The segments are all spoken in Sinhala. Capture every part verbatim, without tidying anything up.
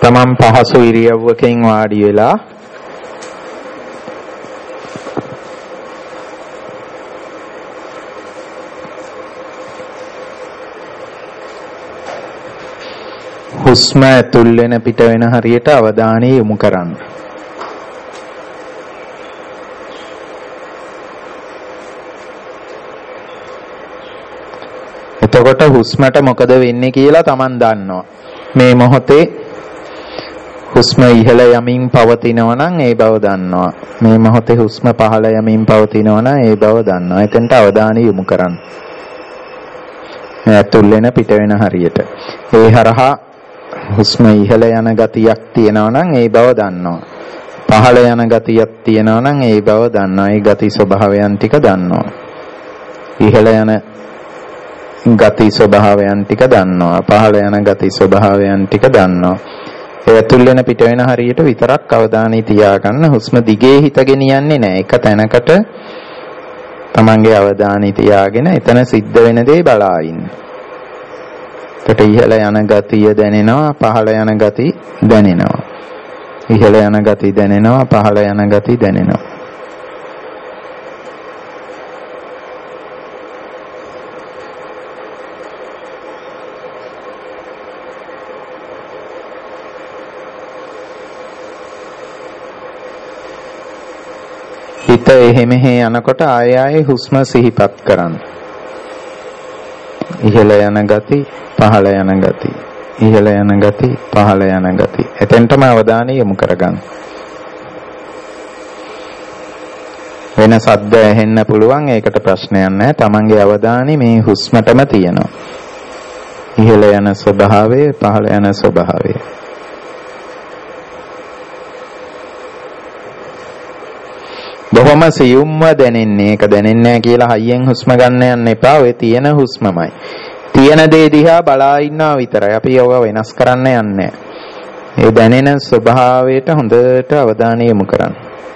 තමන් පහසු ඉරියව්වකින් වාඩි වෙලා හුස්ම ඇතුල් වෙන පිට වෙන හරියට අවධානය යොමු කරන්න. එතකොට හුස්මට මොකද වෙන්නේ කියලා තමන් දන්නවා. මේ මොහොතේ හුස්ම ඉහළ යමින් පවතිනවා නම් ඒ බව දන්නවා. මේ මොහොතේ හුස්ම පහළ යමින් පවතිනවා නම් ඒ බව දන්නවා. එතෙන්ට අවධානය යොමු කරන්න. ඇතුල් වෙන පිට වෙන හරියට. ඒ හරහා හුස්ම ඉහළ යන ගතියක් තියෙනවා නම් ඒ බව දන්නවා. පහළ යන ගතියක් තියෙනවා නම් ඒ බව දන්නවා. ඒ ගති ස්වභාවයන් ටික දන්නවා. ඉහළ යන ගති ස්වභාවයන් ටික දන්නවා. පහළ යන ගති ස්වභාවයන් ටික දන්නවා. ඒ ඇතුල් වෙන පිට වෙන හරියට විතරක් අවධානය තියාගන්න. හුස්ම දිගේ හිතගෙන යන්නේ නැහැ. එක තැනකට තමන්ගේ අවධානය තියාගෙන එතන සිද්ධ වෙන දේ බලා ඉන්න. එතකොට ඉහළ යන ගතිය දැනෙනවා, පහළ යන ගති දැනෙනවා. ඉහළ යන ගති දැනෙනවා, පහළ යන ගති දැනෙනවා. හිත එහෙ මෙහෙ යනකොට ආය ආයේ හුස්ම සිහිපත් කරන්න. ඉහළ යන ගති, පහළ යන ගති, ඉහළ යන ගති, පහළ යන ගති. එතෙන්ටම අවධානය යොමු කරගන්න. වෙන ශබ්ද ඇහෙන්න පුළුවන්, ඒකට ප්‍රශ්නයක් නැහැ. තමන්ගේ අවධානය මේ හුස්මටම තියෙනවා. ඉහළ යන ස්වභාවය, පහළ යන ස්වභාවය. බොහොම සියුම්ව දැනෙන්නේ. ඒක දැනෙන්නේ නැහැ කියලා හයියෙන් හුස්ම ගන්න යන්න එපා. ඔය තියෙන හුස්මමයි. තියෙන දේ දිහා බලා ඉන්නවා විතරයි. අපි ඒව වෙනස් කරන්න යන්නේ. ඒ දැනෙන ස්වභාවයට හොඳට අවධානය යොමු කරන්න.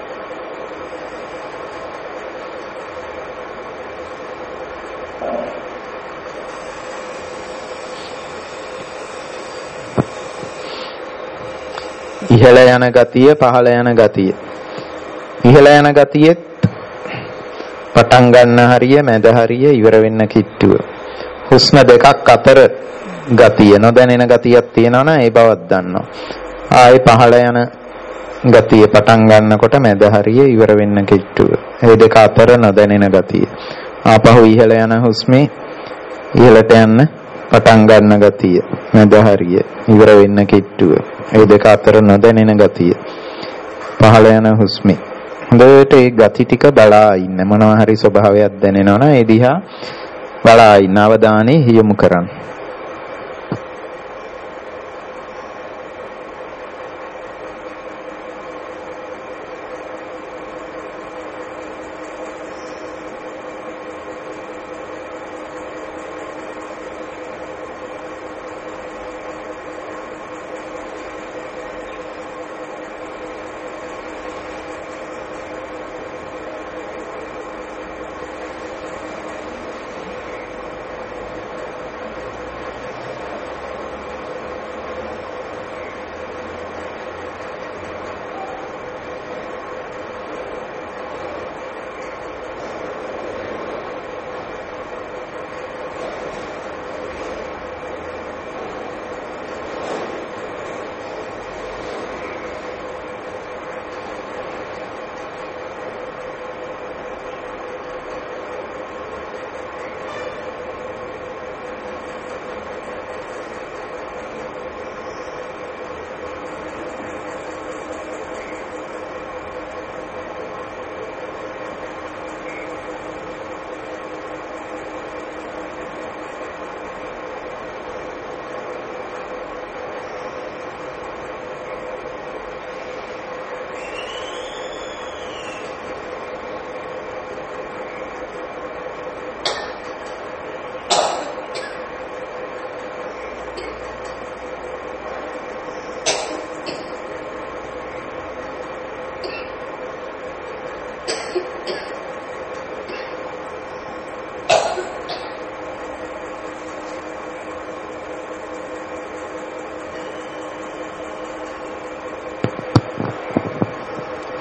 ඉහළ යන ගතිය, පහළ යන ගතිය. ඉහළ යන ගතියෙත් පටන් ගන්න හරිය, මැද හරිය, ඉවර වෙන්න කිට්ටුව. හුස්ම දෙකක් අතර ගතිය, නොදැනෙන ගතියක් තියෙනවා නම් ඒ බවක් දන්නවා. ආයේ පහළ යන ගතිය පටන් ගන්නකොට මැද හරිය, ඉවර වෙන්න කිට්ටුව. ඒ දෙක අතර නොදැනෙන ගතිය. ආපහු ඉහළ යන හුස්මේ ඉහළට යන්න පටන් ගන්න ගතිය, මැද හරිය, ඉවර වෙන්න කිට්ටුව. ඒ දෙක අතර නොදැනෙන ගතිය. පහළ යන හුස්මේ හොඳට ඒ ගති ටික බලා ඉන්න. මොනවා හරි ස්වභාවයක් දැනෙනවා නම් ඒ දිහා බලා ඉන්න. අවධානය යොමු කරන්න.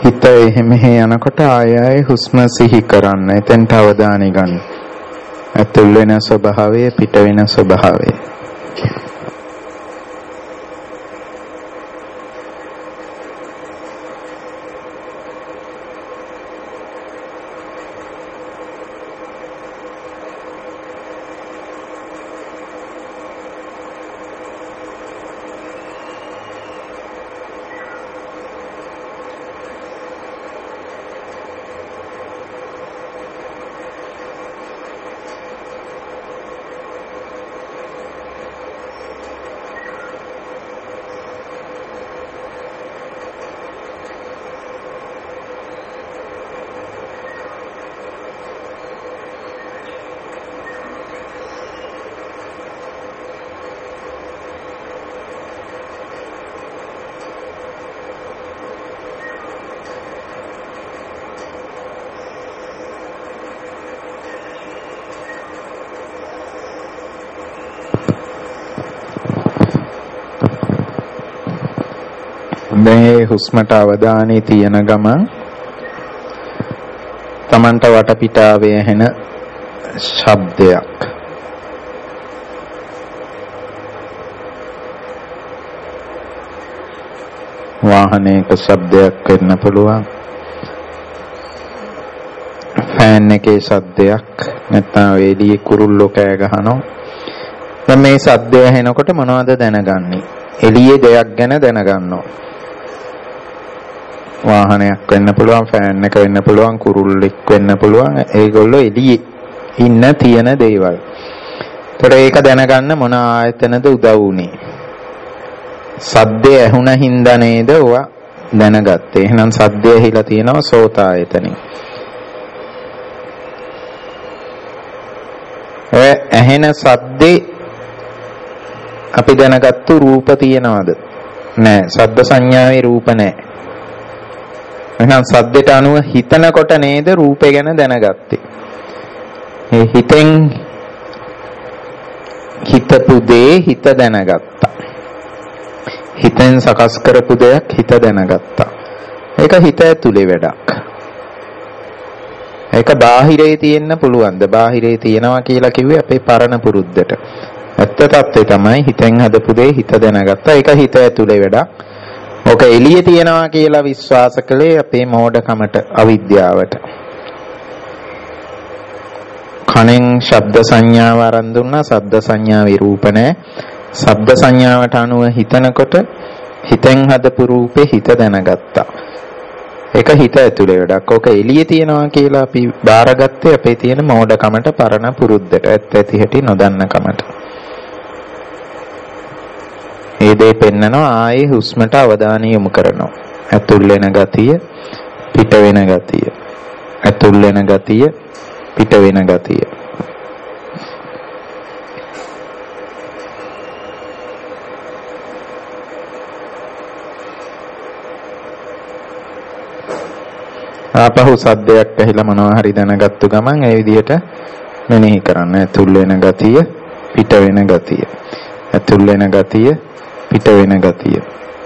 හිත එහෙ මෙහෙ යනකොට ආය ආය හුස්ම සිහි කරන්න. එතෙන්ට අවධානය ගන්න. ඇතුල් වෙන ස්වභාවය, පිට වෙන ස්වභාවය. මේ හුස්මට අවධානය තියන ගමන් තමන්ට වටපිටාවේ ඇහෙන ශබ්දයක් වාහනයක ශබ්දයක් වෙන්න පුළුවන්, ෆෑන් එකේ ශබ්දයක්, නැත්නම් එළියේ කුරුල්ලෝ කෑ ගහනවා. දැන් මේ ශබ්දය ඇහෙනකොට මොනවද දැනගන්නේ? එළියේ දෙයක් ගැන දැනගන්නවා. වාහනයක් වෙන්න පුළුවන්, ෆෑන් එක වෙන්න පුළුවන්, කුරුල්ලෙක් වෙන්න පුළුවන්. ඒගොල්ලෝ එළියේ ඉන්න තියෙන දේවල්. ඒතර ඒක දැනගන්න මොන ආයතනද උදව් වුනේ? සද්දය ඇහුණ හින්දා නේද ඔවා දැනගත්තේ. එහෙනම් සද්දය ඇහිලා තියෙනවා සෝත ආයතනෙ. ඒ ඇහෙන සද්දේ අපි දැනගත්තු රූප තියෙනවද? නෑ. සද්ද සංඥාවේ රූප නෑ. එහෙනම් සද්දයට අනුව හිතනකොට නේද රූපේ ගැන දැනගත්තේ. ඒ හිතෙන් හිතපු දේ හිත දැනගත්තා. හිතෙන් සකස් කරපු දෙයක් හිත දැනගත්තා. ඒක හිත ඇතුලේ වැඩක්. ඒක බාහිරේ තියෙන්න පුළුවන්ද? බාහිරේ තියෙනවා කියලා කිව්වේ අපේ පරණ පුරුද්දට. ඇත්ත තත්ත්වය තමයි හිතෙන් හදපු දේ හිත දැනගත්තා. ඒක හිත ඇතුලේ වැඩක්. ඔක එළියේ තියනවා කියලා විශ්වාස කළේ අපේ මෝඩකමට, අවිද්‍යාවට. කණෙන් ශබ්ද සංඥාව අරන් දුන්නා. ශබ්ද සංඥාවේ රූප නැහැ. ශබ්ද සංඥාවට අනුව හිතනකොට හිතෙන් හදපු රූපේ හිත දැනගත්තා. ඒක හිත ඇතුලේ වැඩක්. ඔක එළියේ තියනවා කියලා අපි බාරගත්තේ අපේ තියෙන මෝඩකමට, පරණ පුරුද්දට, ඇත්ත ඇති හැටි නොදන්න කමට. ඒ දේ පෙන්නනවා. ආයේ හුස්මට අවධානය යොමු කරනවා. ඇතුල් වෙන ගතිය, පිට වෙන ගතිය. ඇතුල් වෙන ගතිය, පිට වෙන ගතිය. ආපහු සද්දයක් ඇහිලා මොනවා හරි දැනගත්තු ගමන් ඒ විදිහට මෙනෙහි කරන්න. ඇතුල් වෙන ගතිය, පිට වෙන ගතිය. ඇතුල් වෙන ගතිය, පිට වෙන ගතිය.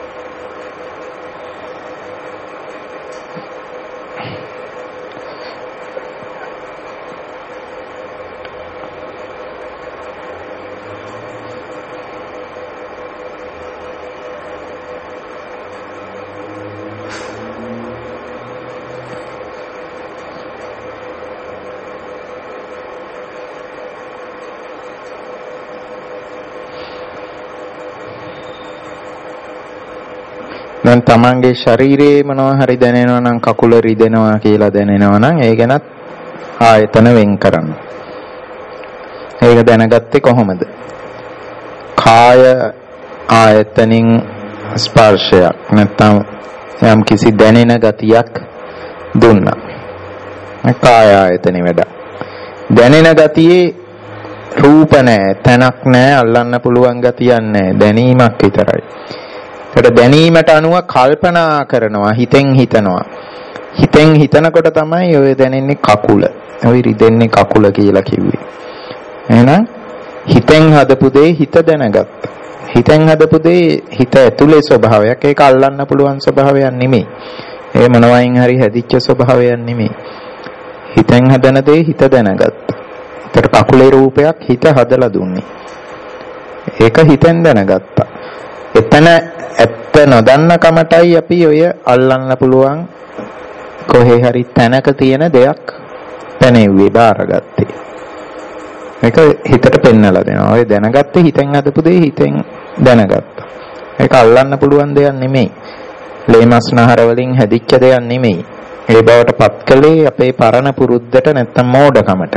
දැන් තමන්ගේ ශරීරයේ මොනවා හරි දැනෙනවා නම්, කකුල රිදෙනවා කියලා දැනෙනවා නම් ඒ ගැනත් ආයතන වෙන් කරන්න. ඒක දැනගත්තේ කොහොමද? කාය ආයතනින් ස්පර්ශයක් නැත්නම් යම් කිසි දැනෙන ගතියක් දුන්නා. කාය ආයතනෙ වැඩ. දැනෙන ගතියේ රූප නැහැ, තැනක් නැහැ, අල්ලන්න පුළුවන් ගතියක් නැහැ, දැනීමක් විතරයි. ඒකට දැනීමට අනුව කල්පනා කරනවා, හිතෙන් හිතනවා. හිතෙන් හිතනකොට තමයි ඔය දැනෙන්නේ කකුල. ඔය රිදෙන්නේ කකුල කියලා කිව්වේ. එහෙනම් හිතෙන් හදපු දේ හිත දැනගත්තා. හිතෙන් හදපු දේ හිත ඇතුලේ ස්වභාවයක්. ඒක අල්ලන්න පුළුවන් ස්වභාවයක් නෙමෙයි. ඒ මොනවයින් හරි හැදිච්ච ස්වභාවයක් නෙමෙයි. හිතෙන් හදන දේ හිත දැනගත්තා. ඒතර කකුලේ රූපයක් හිත හදලා දුන්නේ. ඒක හිතෙන් දැනගත්තා. එතන ඇත්ත නොදන්න කමටයි අපි ඔය අල්ලන්න පුළුවන් කොහේ හරි තැනක තියෙන දෙයක් පැනෙව්වේ බාරගත්තේ. මේක හිතට පෙන්නලා දෙනවා. ඔය දැනගත්තේ හිතෙන් හදපු දේ හිතෙන් දැනගත්තා. ඒක අල්ලන්න පුළුවන් දෙයක් නෙමෙයි. ලේමස්නහර වලින් හැදිච්ච දෙයක් නෙමෙයි. ඒ බවට පත් කළේ අපේ පරණ පුරුද්දට නැත්තම් මෝඩකමට.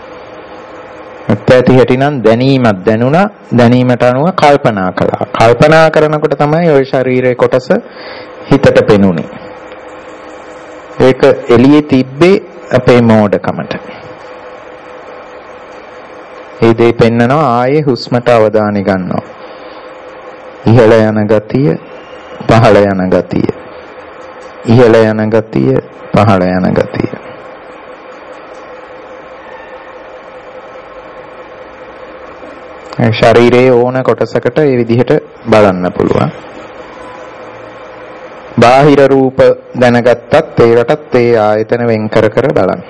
ඇත්ත හැටිනම් දැනීමක් දැනුණා, දැනීමට අනුව කල්පනා කළා. කල්පනා කරනකොට තමයි ওই ශරීරයේ කොටස හිතට පෙනුනේ. ඒක එළියේ තිබ්බේ අපේ මෝඩකමට. ඒ දේ පෙන්නනවා ආයේ හුස්මට අවධානය ගන්නවා. ඉහළ යන ගතිය, පහළ යන ගතිය. ඉහළ යන ගතිය, පහළ යන ගතිය. ශරීරයේ ඕන කොටසකට මේ විදිහට බලන්න පුළුවන්. බාහිර රූප දැනගත්තත් ඒකටත් ඒ ආයතන වෙන් කර කර බලන්න.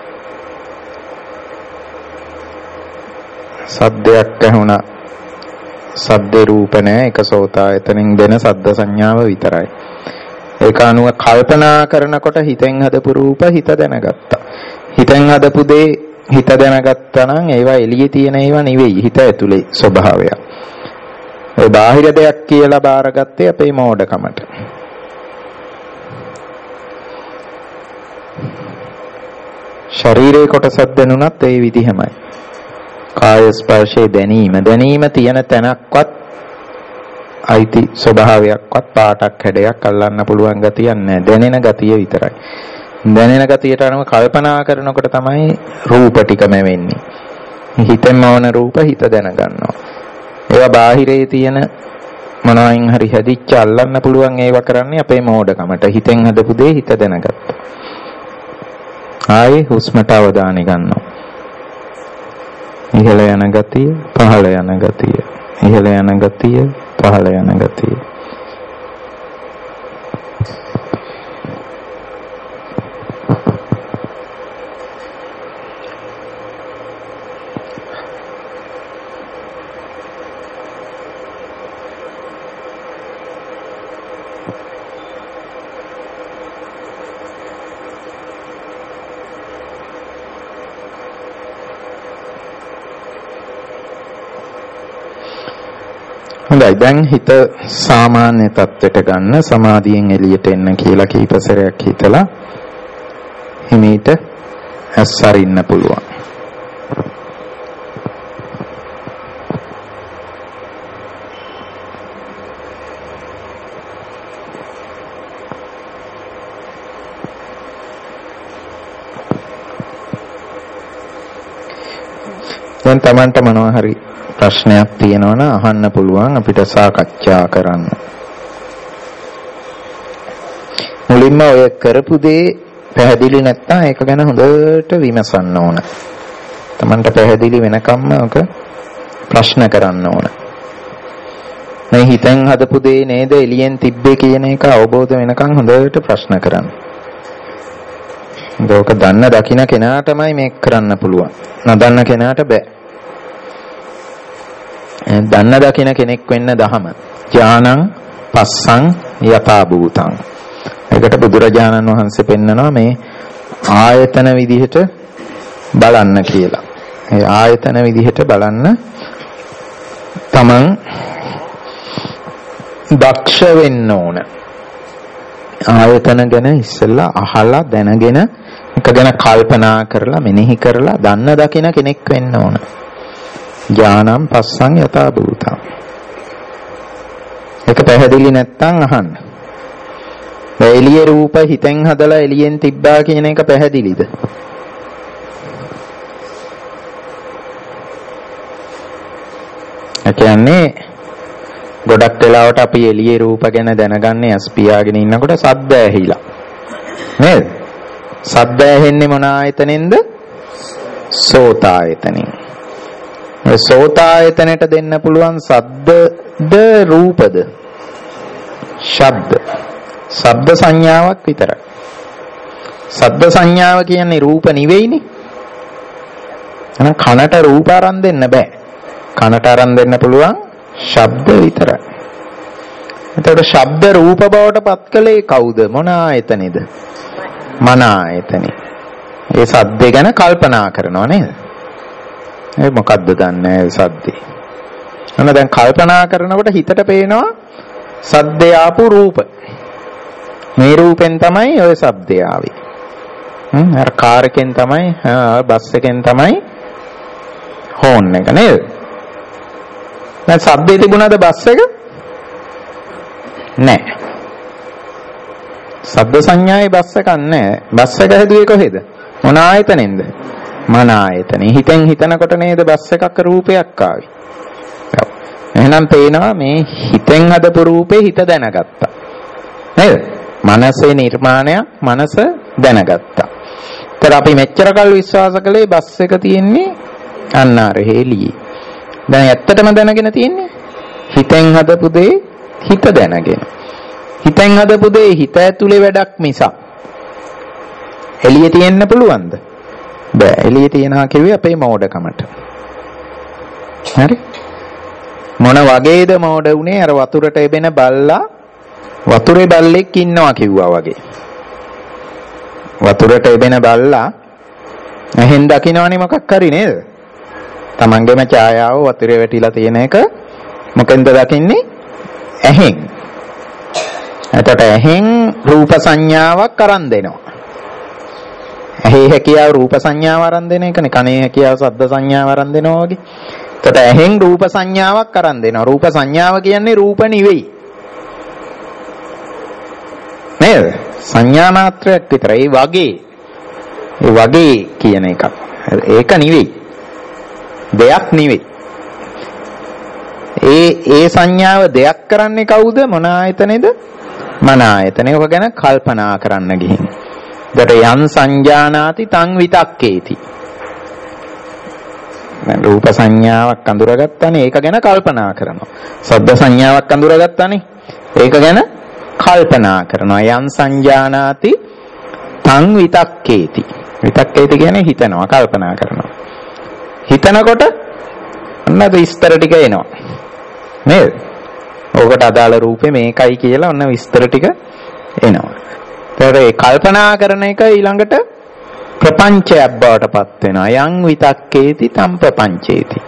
සද්දයක් ඇහුණා. සද්දේ රූප නැහැ. ඒක සෝත ආයතනෙන් දෙන සද්ද සංඥාව විතරයි. ඒක අනුව කල්පනා කරනකොට හිතෙන් හදපු රූප හිත දැනගත්තා. හිතෙන් හදපු දේ හිත දැනගත්තා නම් ඒවා එළියේ තියෙන ඒවා නෙවෙයි. හිත ඇතුලේ ස්වභාවය. ඒ බාහිර දෙයක් කියලා බාරගත්තේ අපේ මෝඩකමට. ශරීරයේ කොටසක් දැනුණත් ඒ විදිහමයි. කාය ස්පර්ශයේ දැනීම දැනීම තියෙන තැනක්වත් අයිති ස්වභාවයක්වත් පාටක් හැඩයක් අල්ලන්න පුළුවන් ගතියක් නැහැ. දැනෙන ගතිය විතරයි. දැනෙන ගතියට අනුව කල්පනා කරනකොට තමයි රූප ටිකම වෙන්නේ. හිතෙන්ම වන රූප හිත දැනගන්නවා. ඒවා බාහිරේ තියෙන මොනවායින් හරි හැදිච්ච අල්ලන්න පුළුවන් ඒවා කරන්නේ අපේ මෝඩකමට. හිතෙන් හදපු දේ හිත දැනගත්තා. ආයේ හුස්මට අවධානය ගන්නවා. ඉහළ යන ගතිය, පහළ යන ගතිය. ඉහළ යන ගතිය, පහළ යන ගතිය. හොඳයි දැන් හිත සාමාන්‍ය තත්ත්වයට ගන්න සමාධියෙන් එළියට එන්න කියලා කීප සැරයක් හිතලා හිමීට ඇස් අරින්න පුළුවන්. දැන් Tamanට මොනවා හරි ප්‍රශ්නයක් තියෙනවා නම් අහන්න පුළුවන් අපිට සාකච්ඡා කරන්න. මුලින්ම ඔය කරපු දේ පැහැදිලි නැත්නම් ඒක ගැන හොඳට විමසන්න ඕන. Tamanට පැහැදිලි වෙනකම්ම ඔක ප්‍රශ්න කරන්න ඕන. මේ හිතෙන් හදපු දේ නේද එළියෙන් තිබ්බේ කියන එක අවබෝධ වෙනකම් හොඳට ප්‍රශ්න කරන්න. ඒක දන්න දකින්න කෙනාටමයි මේක කරන්න පුළුවන්. නොදන්න කෙනාට බෑ. දන්න දකින කෙනෙක් වෙන්න දහම ඥානං පස්සං යථා භූතං. ඒකට බුදුරජාණන් වහන්සේ පෙන්නනවා මේ ආයතන විදිහට බලන්න කියලා. ඒ ආයතන විදිහට බලන්න තමන් දක්ෂ වෙන්න ඕන. ආයතන ගැන ඉස්සෙල්ලා අහලා දැනගෙන එක ගැන කල්පනා කරලා මෙනෙහි කරලා දන්න දකින කෙනෙක් වෙන්න ඕන. ඥානම් පස්සං යථා භූතං. ඒක පැහැදිලි නැත්නම් අහන්න. එළියේ රූප හිතෙන් හදලා එළියෙන් තිබ්බා කියන එක පැහැදිලිද? ඒ කියන්නේ ගොඩක් වෙලාවට අපි එළියේ රූප ගැන දැනගන්නේ ඇස් පියාගෙන ඉන්නකොට සද්ද ඇහිලා. නේද? සද්ද ඇහෙන්නේ මොන ආයතනෙන්ද? සෝත ආයතනෙන්. සෝත ආයතනයට දෙන්න පුළුවන් සද්දද රූපද? ශබ්ද. ශබ්ද සංඥාවක් විතරයි. ශබ්ද සංඥාව කියන්නේ රූප නෙවෙයිනේ. එහෙනම් කනට රූප අරන් දෙන්න බෑ. කනට අරන් දෙන්න පුළුවන් ශබ්ද විතරයි. එතකොට ශබ්ද රූප බවට පත් කළේ කවුද? මොන ආයතනෙද? මන ආයතනෙ. ඒ සද්දේ ගැන කල්පනා කරනවා නේද? ඒ මොකද්ද දන්නේ ඒ සද්දේ? අන්න දැන් කල්පනා කරනකොට හිතට පේනවා සද්දේ ආපු රූප. මේ රූපෙන් තමයි ඔය සද්දේ ආවේ. හ්ම් අර කාර් එකෙන් තමයි බස් එකෙන් තමයි හෝන් එක නේද? දැන් සද්දේ තිබුණාද බස් එක? නැහැ. ශබ්ද සංඥාවේ බස් එකක් නැහැ. බස් එක හැදුවේ කොහෙද? මොන ආයතනෙන්ද? මන ආයතනෙ. හිතෙන් හිතනකොට නේද බස් එකක රූපයක් ආවේ. එහෙනම් පේනවා මේ හිතෙන් හදපු රූපේ හිත දැනගත්තා. නේද? මනසේ නිර්මාණය මනස දැනගත්තා. ඒතර අපි මෙච්චර කල් විශ්වාස කළේ බස් එක තියෙන්නේ අන්න අර හේලියේ. දැන් ඇත්තටම දැනගෙන තියෙන්නේ හිතෙන් හදපු දේ හිත දැනගෙන. හිතෙන් හදපු දේ හිත ඇතුලේ වැඩක් මිසක් එළියේ තියෙන්න පුළුවන්ද? බෑ. එළියේ තියනවා කිව්වේ අපේ මෝඩකමට. හරි? මොන වගේද මෝඩ උනේ? අර වතුරට එබෙන බල්ලා වතුරේ බල්ලෙක් ඉන්නවා කිව්වා වගේ. වතුරට එබෙන බල්ලා එහෙන් දකින්නවනේ මොකක් හරි නේද? තමන්ගේම ඡායාව වතුරේ වැටිලා තියෙන එක මොකෙන්ද දකින්නේ? ඇහෙන්. එතකොට ඇහෙන් රූප සංඥාවක් අරන් දෙනවා. ඇහි හැකියාව රූප සංඥාව අරන් දෙන එකනේ. කනේ හැකියාව ශබ්ද සංඥාව අරන් දෙනවා වගේ. එතකොට ඇහෙන් රූප සංඥාවක් අරන් දෙනවා. රූප සංඥාව කියන්නේ රූප නෙවෙයි. නේද? සංඥා මාත්‍රයක් විතරයි. ඒ වගේ. ඒ වගේ කියන එකක්. ඒක නෙවෙයි. දෙයක් නෙවෙයි. ඒ ඒ සංඥාව දෙයක් කරන්නේ කවුද? මොන ආයතනේද? මන ආයතනේ. ඔක ගැන කල්පනා කරන්න ගිහින්. දට යන් සංජානාති තං විතක්කේති. දැන් රූප සංඥාවක් අඳුරගත්තානේ ඒක ගැන කල්පනා කරනවා. ශබ්ද සංඥාවක් අඳුරගත්තානේ ඒක ගැන කල්පනා කරනවා. යන් සංජානාති තං විතක්කේති. විතක්කේති කියන්නේ හිතනවා, කල්පනා කරනවා. හිතනකොට ඔන්න විස්තර ටික එනවා. නේද? ඕකට අදාළ රූපේ මේකයි කියලා ඔන්න විස්තර ටික එනවා. ඒතර ඒ කල්පනා කරන එක ඊළඟට ප්‍රපංචයක් බවට පත් වෙනවා. යං විතක්කේති තං ප්‍රපංචේති.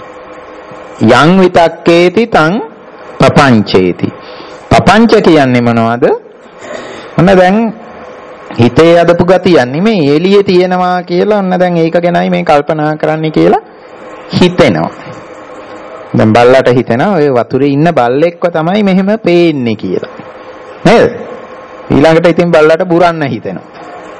යං විතක්කේති තං ප්‍රපංචේති. ප්‍රපංච කියන්නේ මොනවද? ඔන්න දැන් හිතේ අදපු ගතිය නෙමෙයි එළියේ තියෙනවා කියලා ඔන්න දැන් ඒක ගැනයි මේ කල්පනා කරන්න කියලා හිතෙනවා. දැන් බල්ලට හිතෙනවා ඔය වතුරේ ඉන්න බල්ලෙක්ව තමයි මෙහෙම පේන්නේ කියලා. නේද? ඊළඟට ඉතින් බල්ලට බුරන්න හිතෙනවා.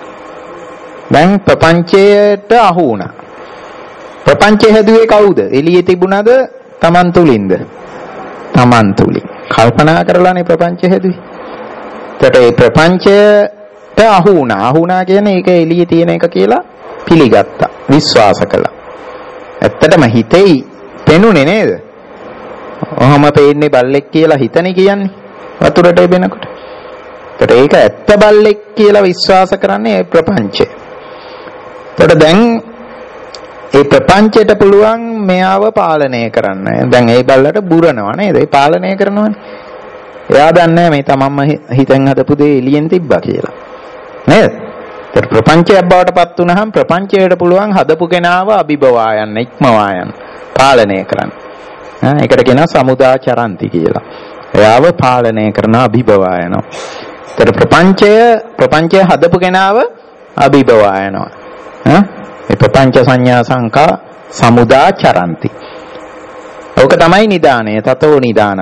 දැන් ප්‍රපංචයට අහු වුණා. ප්‍රපංචය හැදුවේ කවුද? එළියේ තිබුණාද? Taman තුලින්ද? Taman තුලින්. කල්පනා කරලානේ ප්‍රපංචය හැදුවේ. ඒකට ඒ ප්‍රපංචයට අහු වුණා. අහු වුණා කියන්නේ ඒක එළියේ තියෙන එක කියලා පිළිගත්තා. විශ්වාස කළා. ඇත්තටම හිතෙයි පෙනුනේ නේද? ඔහම පේන්නේ බල්ලෙක් කියලා හිතනේ කියන්නේ. වතුරට එබෙනකොට. ඒකට ඒක ඇත්ත බල්ලෙක් කියලා විශ්වාස කරන්නේ ඒ ප්‍රපංචය. ඒකට දැන් ඒ ප්‍රපංචයට පුළුවන් මෙයාව පාලනය කරන්න. දැන් ඒ බල්ලට බුරනවා නේද? ඒ පාලනය කරනවානේ. එයා දන්නේ මේ තමන්ම හිතෙන් හදපු දේ එළියෙන් තිබ්බා කියලා. නේද? ඒත් ප්‍රපංචයක් බවට පත් වුණාම ප්‍රපංචයට පුළුවන් හදපු කෙනාව අභිබවා යන්න, ඉක්මවා යන්න, පාලනය කරන්න. ආ ඒකට කියනවා සමුදාචරಂತಿ කියලා. එයාව පාලනය කරන අභිබවා යනවා. ඒත් ප්‍රපංචය ප්‍රපංචය හදපු කෙනාව අභිබවා යනවා. ආ ඒ ප්‍රපංච සංඥා සංකා සමුදාචරಂತಿ. ඕක තමයි නිදානය. තතෝ නිදානං.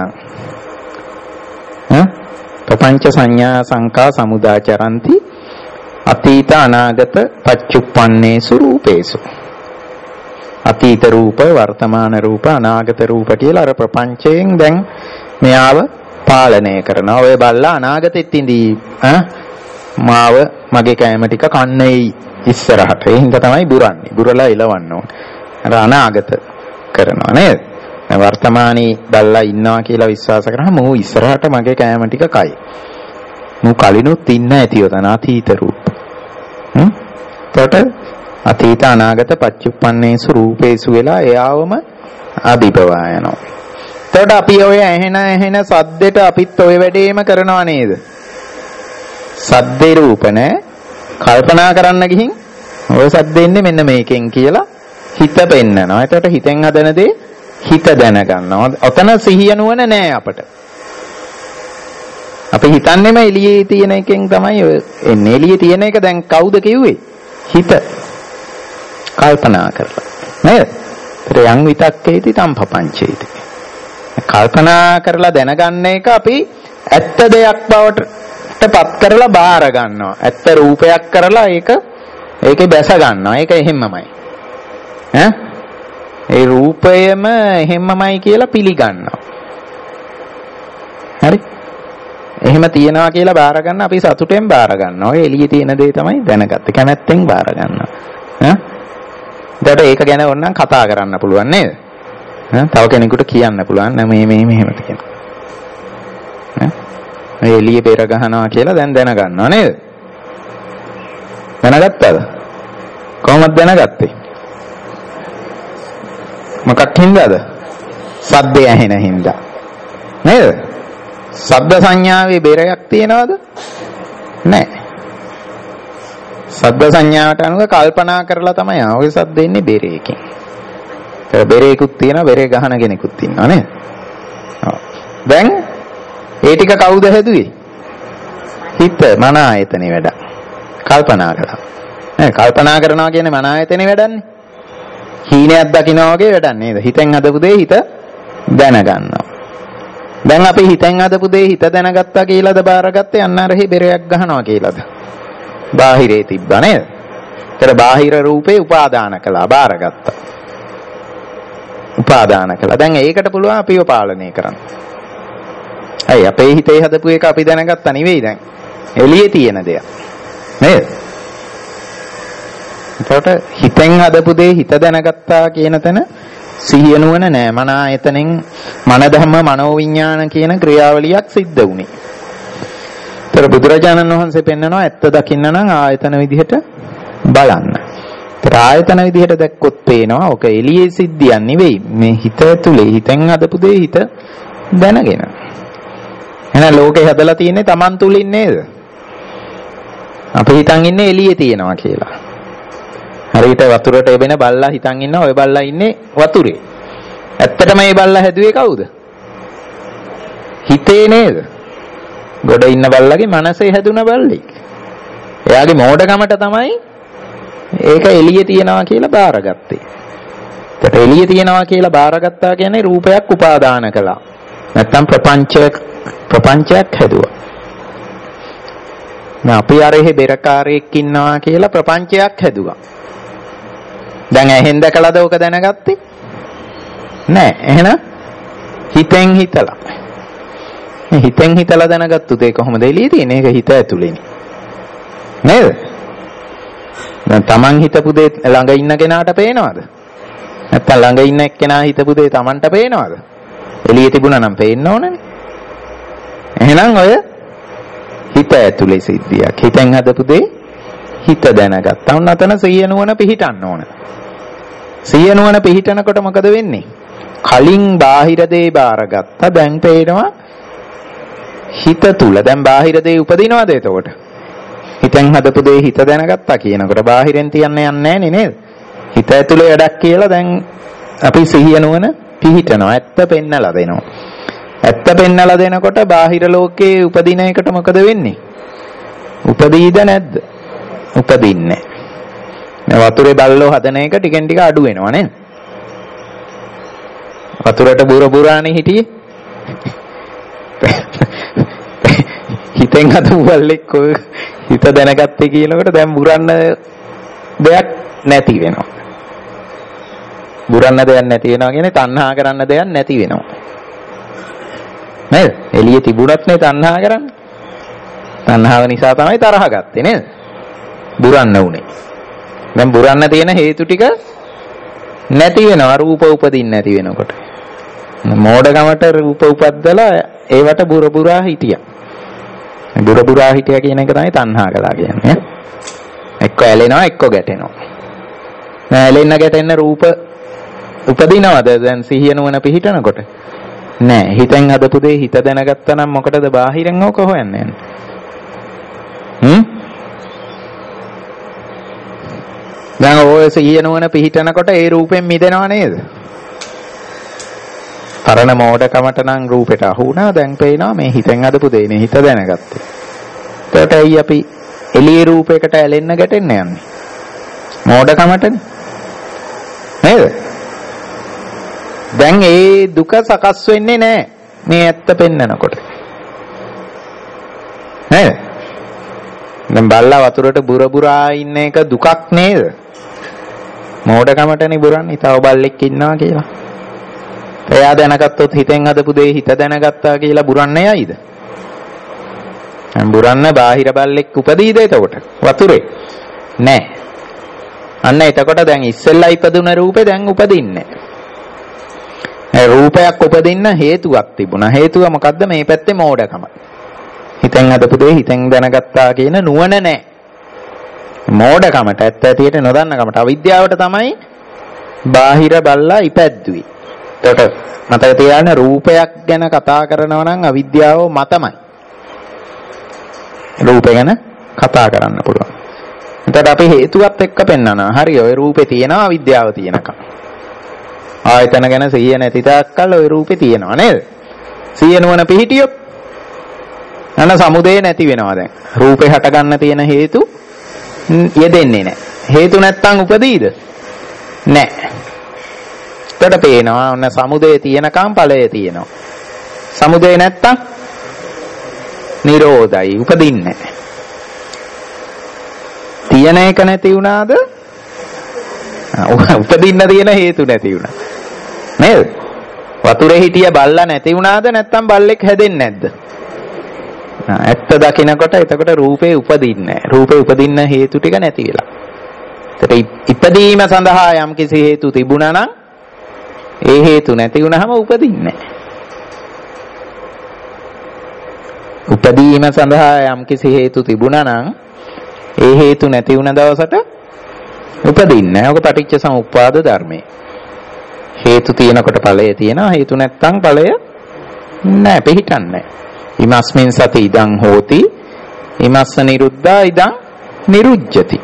ආ ප්‍රපංච සංඥා සංකා සමුදාචරಂತಿ අතීත අනාගත පච්චුප්පන්නේසු රූපේසු. අතීත රූප, වර්තමාන රූප, අනාගත රූප කියලා අර ප්‍රපංචයෙන් දැන් මෙයාව පාලනය කරනවා. ඔය බල්ලා අනාගතෙත් ඉඳී ආ මාව මගේ කැම ටික කන්නේ ඉස්සරහට. ඒ හින්දා තමයි බුරන්නේ. බුරලා ඉලවන්න ඕන. අර අනාගත කරනවා නේද? දැන් වර්තමානයේ බල්ලා ඉන්නවා කියලා විශ්වාස කරාම ඌ ඉස්සරහට මගේ කැම ටික කයි. මු කලිනුත් ඉන්න ඇති යතන අතීත රූප. හ්ම්? එතකොට අතීත අනාගත පච්චුප්පන්නේසු රූපේසු වෙලා එයාවම අදිපවා යනවා. එතකොට අපි ඔය ඇහෙන ඇහෙන සද්දෙට අපිත් ඔය වැඩේම කරනවා නේද? සද්දේ රූප නෑ. කල්පනා කරන්න ගිහින් ඔය සද්ද එන්නේ මෙන්න මේකෙන් කියලා හිත පෙන්නනවා. එතකොට හිතෙන් හදන දේ හිත දැනගන්නවා. ඔතන සිහිය නුවණ නෑ අපට. අපි හිතන්නේම එළියේ තියෙන එකෙන් තමයි ඔය එන්නේ. එළියේ තියෙන එක දැන් කවුද කිව්වේ? හිත. කල්පනා කරලා. නේද? ඒතර යං විතක්කේති තම් පපංචේති. කල්පනා කරලා දැනගන්න එක අපි ඇත්ත දෙයක් බවට පත් කරලා බාර ගන්නවා. ඇත්ත රූපයක් කරලා ඒක ඒකේ බැස ගන්නවා. ඒක එහෙම්මමයි. ඈ? ඒ රූපයම එහෙම්මමයි කියලා පිළිගන්නවා. හරි? එහෙම තියනවා කියලා බාර ගන්න අපි සතුටෙන් බාර ගන්නවා. ඔය එළියේ තියෙන දේ තමයි දැනගත්තේ. කැමැත්තෙන් බාර ගන්නවා. ඈ? ඊට ඒක ගැන ඕනනම් කතා කරන්න පුළුවන් නේද? ඈ? තව කෙනෙකුට කියන්න පුළුවන් නෑ මේ මේ මෙහෙම තියෙනවා. ඈ? මේ එළියේ පෙර ගහනවා කියලා දැන් දැනගන්නවා නේද? දැනගත්තද? කොහොමද දැනගත්තේ? මොකක් හින්දාද? සද්දය ඇහෙන හින්දා. නේද? ශබ්ද සංඥාවේ බෙරයක් තියනවද? නැහැ. ශබ්ද සංඥාවට අනුව කල්පනා කරලා තමයි ආවේ ශබ්ද එන්නේ බෙරේකින්. ඒ බෙරේකුත් තියෙනවා, බෙරේ ගහන කෙනෙකුත් ඉන්නවා නේද? ඔව්. දැන් ඒ ටික කවුද හැදුවේ? හිත මන ආයතනේ වැඩ. කල්පනා කරලා. නේ කල්පනා කරනවා කියන්නේ මන ආයතනේ වැඩන්නේ. හීනයක් දකින්න වගේ වැඩක් නේද? හිතෙන් හදපු දේ හිත දැනගන්නවා. දැන් අපි හිතෙන් හදපු දේ හිත දැනගත්තා කියලාද බාරගත්තේ? අන්න අර හි බෙරයක් ගහනවා කියලාද? බාහිරේ තිබ්බා නේද? ඒතර බාහිර රූපේ උපාදාන කළා බාරගත්තා. උපාදාන කළා. දැන් ඒකට පුළුවන් අපිව පාලනය කරන්න. අය අපේ හිතේ හදපු එක අපි දැනගත්තා නෙවෙයි දැන්. එළියේ තියෙන දෙයක්. නේද? එතකොට හිතෙන් හදපු දේ හිත දැනගත්තා කියන තැන සිහිය නුවණ නෑ. මන ආයතනෙන් මන ධම්ම මනෝවිඤ්ඤාණ කියන ක්‍රියාවලියක් සිද්ධ වුණේ. ඒතර බුදුරජාණන් වහන්සේ පෙන්නනවා ඇත්ත දකින්න නම් ආයතන විදිහට බලන්න. ඒතර ආයතන විදිහට දැක්කොත් පේනවා ඔක එළියේ සිද්ධියක් නෙවෙයි. මේ හිත ඇතුලේ හිතෙන් හදපු දේ හිත දැනගෙන. එහෙනම් ලෝකේ හදලා තියෙන්නේ Taman තුලින් නේද? අපි හිතන් ඉන්නේ එළියේ තියෙනවා කියලා. හරියට වතුරට එබෙන බල්ලා හිතන් ඉන්නවා ඔය බල්ලා ඉන්නේ වතුරේ. ඇත්තටම මේ බල්ලා හැදුවේ කවුද? හිතේ නේද? ගොඩ ඉන්න බල්ලාගේ මනසේ හැදුන බල්ලෙක්. එයාගේ මෝඩකමට තමයි ඒක එළියේ තියනවා කියලා බාරගත්තේ. ඒකට එළියේ තියනවා කියලා බාරගත්තා කියන්නේ රූපයක් උපාදාන කළා. නැත්තම් ප්‍රපංචයක් ප්‍රපංචයක් හැදුවා. දැන් අපි අරෙහි බෙරකාරයෙක් ඉන්නවා කියලා ප්‍රපංචයක් හැදුවා. දැන් ඇහෙන් දැකලාද ඔක දැනගත්තේ? නෑ. එහෙනම් හිතෙන් හිතලා. හිතෙන් හිතලා දැනගත්තුත් ඒක කොහොමද එළියේ තියෙන්නේ? ඒක හිත ඇතුලේනේ. නේද? දැන් Taman හිතපු දේ ළඟ ඉන්න කෙනාට පේනවද? නැත්තම් ළඟ ඉන්න එක්කෙනා හිතපු දේ Tamanට පේනවද? එළියේ තිබුණා නම් පේන්න ඕනනේ. එහෙනම් ඔය හිත ඇතුලේ සිද්ධියක්. හිතෙන් හදපු දේ හිත දැනගත්තා. උන් අතන සිහිය නුවණ පිහිටන්න ඕන. සිහිය නුවණ පිහිටනකොට මොකද වෙන්නේ? කලින් බාහිර දේ බාරගත්තා. දැන් පේනවා හිත තුල. දැන් බාහිර දේ උපදිනවද එතකොට? හිතෙන් හදපු දේ හිත දැනගත්තා කියනකොට බාහිරෙන් තියන්නේ යන්නේ නැහැ නේද? හිත ඇතුලේ වැඩක් කියලා දැන් අපි සිහිය නුවණ පිහිටනවා. ඇත්ත පෙන්නලා දෙනවා. ඇත්ත පෙන්නලා දෙනකොට බාහිර ලෝකයේ උපදින එකට මොකද වෙන්නේ? උපදීද නැද්ද? උපදින්නේ. මේ වතුරේ බල්ලෝ හදන එක ටිකෙන් ටික අඩු වෙනවා නේද? වතුරට බුර බුරානේ හිටියේ. හිතෙන් හදපු බල්ලෙක් හිත දැනගත්තේ කියනකොට දැන් බුරන්න දෙයක් නැති වෙනවා. බුරන්න දෙයක් නැති වෙනවා කියන්නේ තණ්හා කරන්න දෙයක් නැති වෙනවා. නේද? එළියේ තිබුණත් නේ තණ්හා කරන්නේ. තණ්හාව නිසා තමයි තරහ ගත්තේ නේද? බුරන්න උනේ. දැන් බුරන්න තියෙන හේතු ටික නැති වෙනවා රූප උපදින්න නැති වෙනකොට. මෝඩකමට රූප උපද්දලා ඒවට බුර බුරා හිටියා. බුර බුරා හිටියා කියන එක තමයි තණ්හා කළා කියන්නේ. එක්ක ඇලෙනවා එක්ක ගැටෙනවා. ඇලෙන්න ගැටෙන්න රූප උපදිනවද දැන් සිහිය නුවණ පිහිටනකොට? නෑ. හිතෙන් හදපු දේ හිත දැනගත්තා නම් මොකටද බාහිරෙන් ඕක හොයන්නේ? හ්ම්? දැන් ඔය සිහිය නුවණ පිහිටනකොට ඒ රූපෙන් මිදෙනව නේද? පරණ මෝඩකමට නම් රූපෙට අහු වුණා. දැන් පේනවා මේ හිතෙන් හදපු දේ නේ හිත දැනගත්තේ. ඒකට ඇයි අපි එළියේ රූපයකට ඇලෙන්න ගැටෙන්න යන්නේ? මෝඩකමටනේ. නේද? දැන් ඒ දුක සකස් වෙන්නේ නැහැ මේ ඇත්ත පෙන්නනකොට. නේද? දැන් බල්ලා වතුරට බුර බුරා ඉන්න එක දුකක් නේද? මෝඩකමටනේ බුරන්නේ. තව බල්ලෙක් ඉන්නවා කියලා. එයා දැනගත්තොත් හිතෙන් හදපු දේ හිත දැනගත්තා කියලා බුරන්නේ යයිද? දැන් බුරන්න බාහිර බල්ලෙක් උපදීද එතකොට? වතුරේ. නෑ. අන්න එතකොට දැන් ඉස්සෙල්ලා ඉපදුන රූපේ දැන් උපදින්නේ. ඒ රූපයක් උපදින්න හේතුවක් තිබුණා. හේතුව මොකද්ද? මේ පැත්තේ මෝඩකම. හිතෙන් හදපු දේ හිතෙන් දැනගත්තා කියන නුවණ නෑ. මෝඩකමට ඇත්ත ඇටියට නොදන්නකමට අවිද්‍යාවට තමයි බාහිර බල්ලා ඉපැද්දුවේ. එතකොට මතක තියාගන්න රූපයක් ගැන කතා කරනවා නම් අවිද්‍යාව මතමයි. රූපය ගැන කතා කරන්න පුළුවන්. එතකොට අපි හේතුවත් එක්ක පෙන්නනවා. හරි ඔය රූපේ තියෙනවා අවිද්‍යාව තියෙනකම්. ආයතන ගැන සිහිය නැති තාක්කල් ওই රූපේ තියෙනවා නේද? සිහිය නුවණ පිහිටියොත් අන සමුදේ නැති වෙනවා දැන්. රූපේ හට ගන්න තියෙන හේතු යෙදෙන්නේ නැහැ. හේතු නැත්තම් උපදීද? නැහැ. එතකොට පේනවා ඔන්න සමුදේ තියෙනකම් ඵලය තියෙනවා. සමුදේ නැත්තම් නිරෝධයි උපදින්නේ නැහැ. තියෙන එක නැති වුණාද? උපදින්න තියෙන හේතු නැති වුණා. නේද? වතුරේ හිටිය බල්ලා නැති වුණාද නැත්නම් බල්ලෙක් හැදෙන්නේ නැද්ද? ඇත්ත දකිනකොට එතකොට රූපේ උපදින්නේ නැහැ. රූපේ උපදින්න හේතු ටික නැති වෙලා. ඒකට ඉපදීම සඳහා යම් කිසි හේතු තිබුණා නම් ඒ හේතු නැති වුණාම උපදින්නේ නැහැ. උපදීම සඳහා යම් කිසි හේතු තිබුණා නම් ඒ හේතු නැති වුණ දවසට උපදින්නේ නැහැ. ඔක පටිච්ච සමුප්පාද ධර්මයේ. හේතු තියෙනකොට ඵලය තියෙනවා. හේතු නැත්තම් ඵලය නැහැ. පිහිටන්නේ. ඉමස්මින් සති ඉදං හෝති. ඉමස්ස නිරුද්ධා ඉදං නිරුජ්ජති.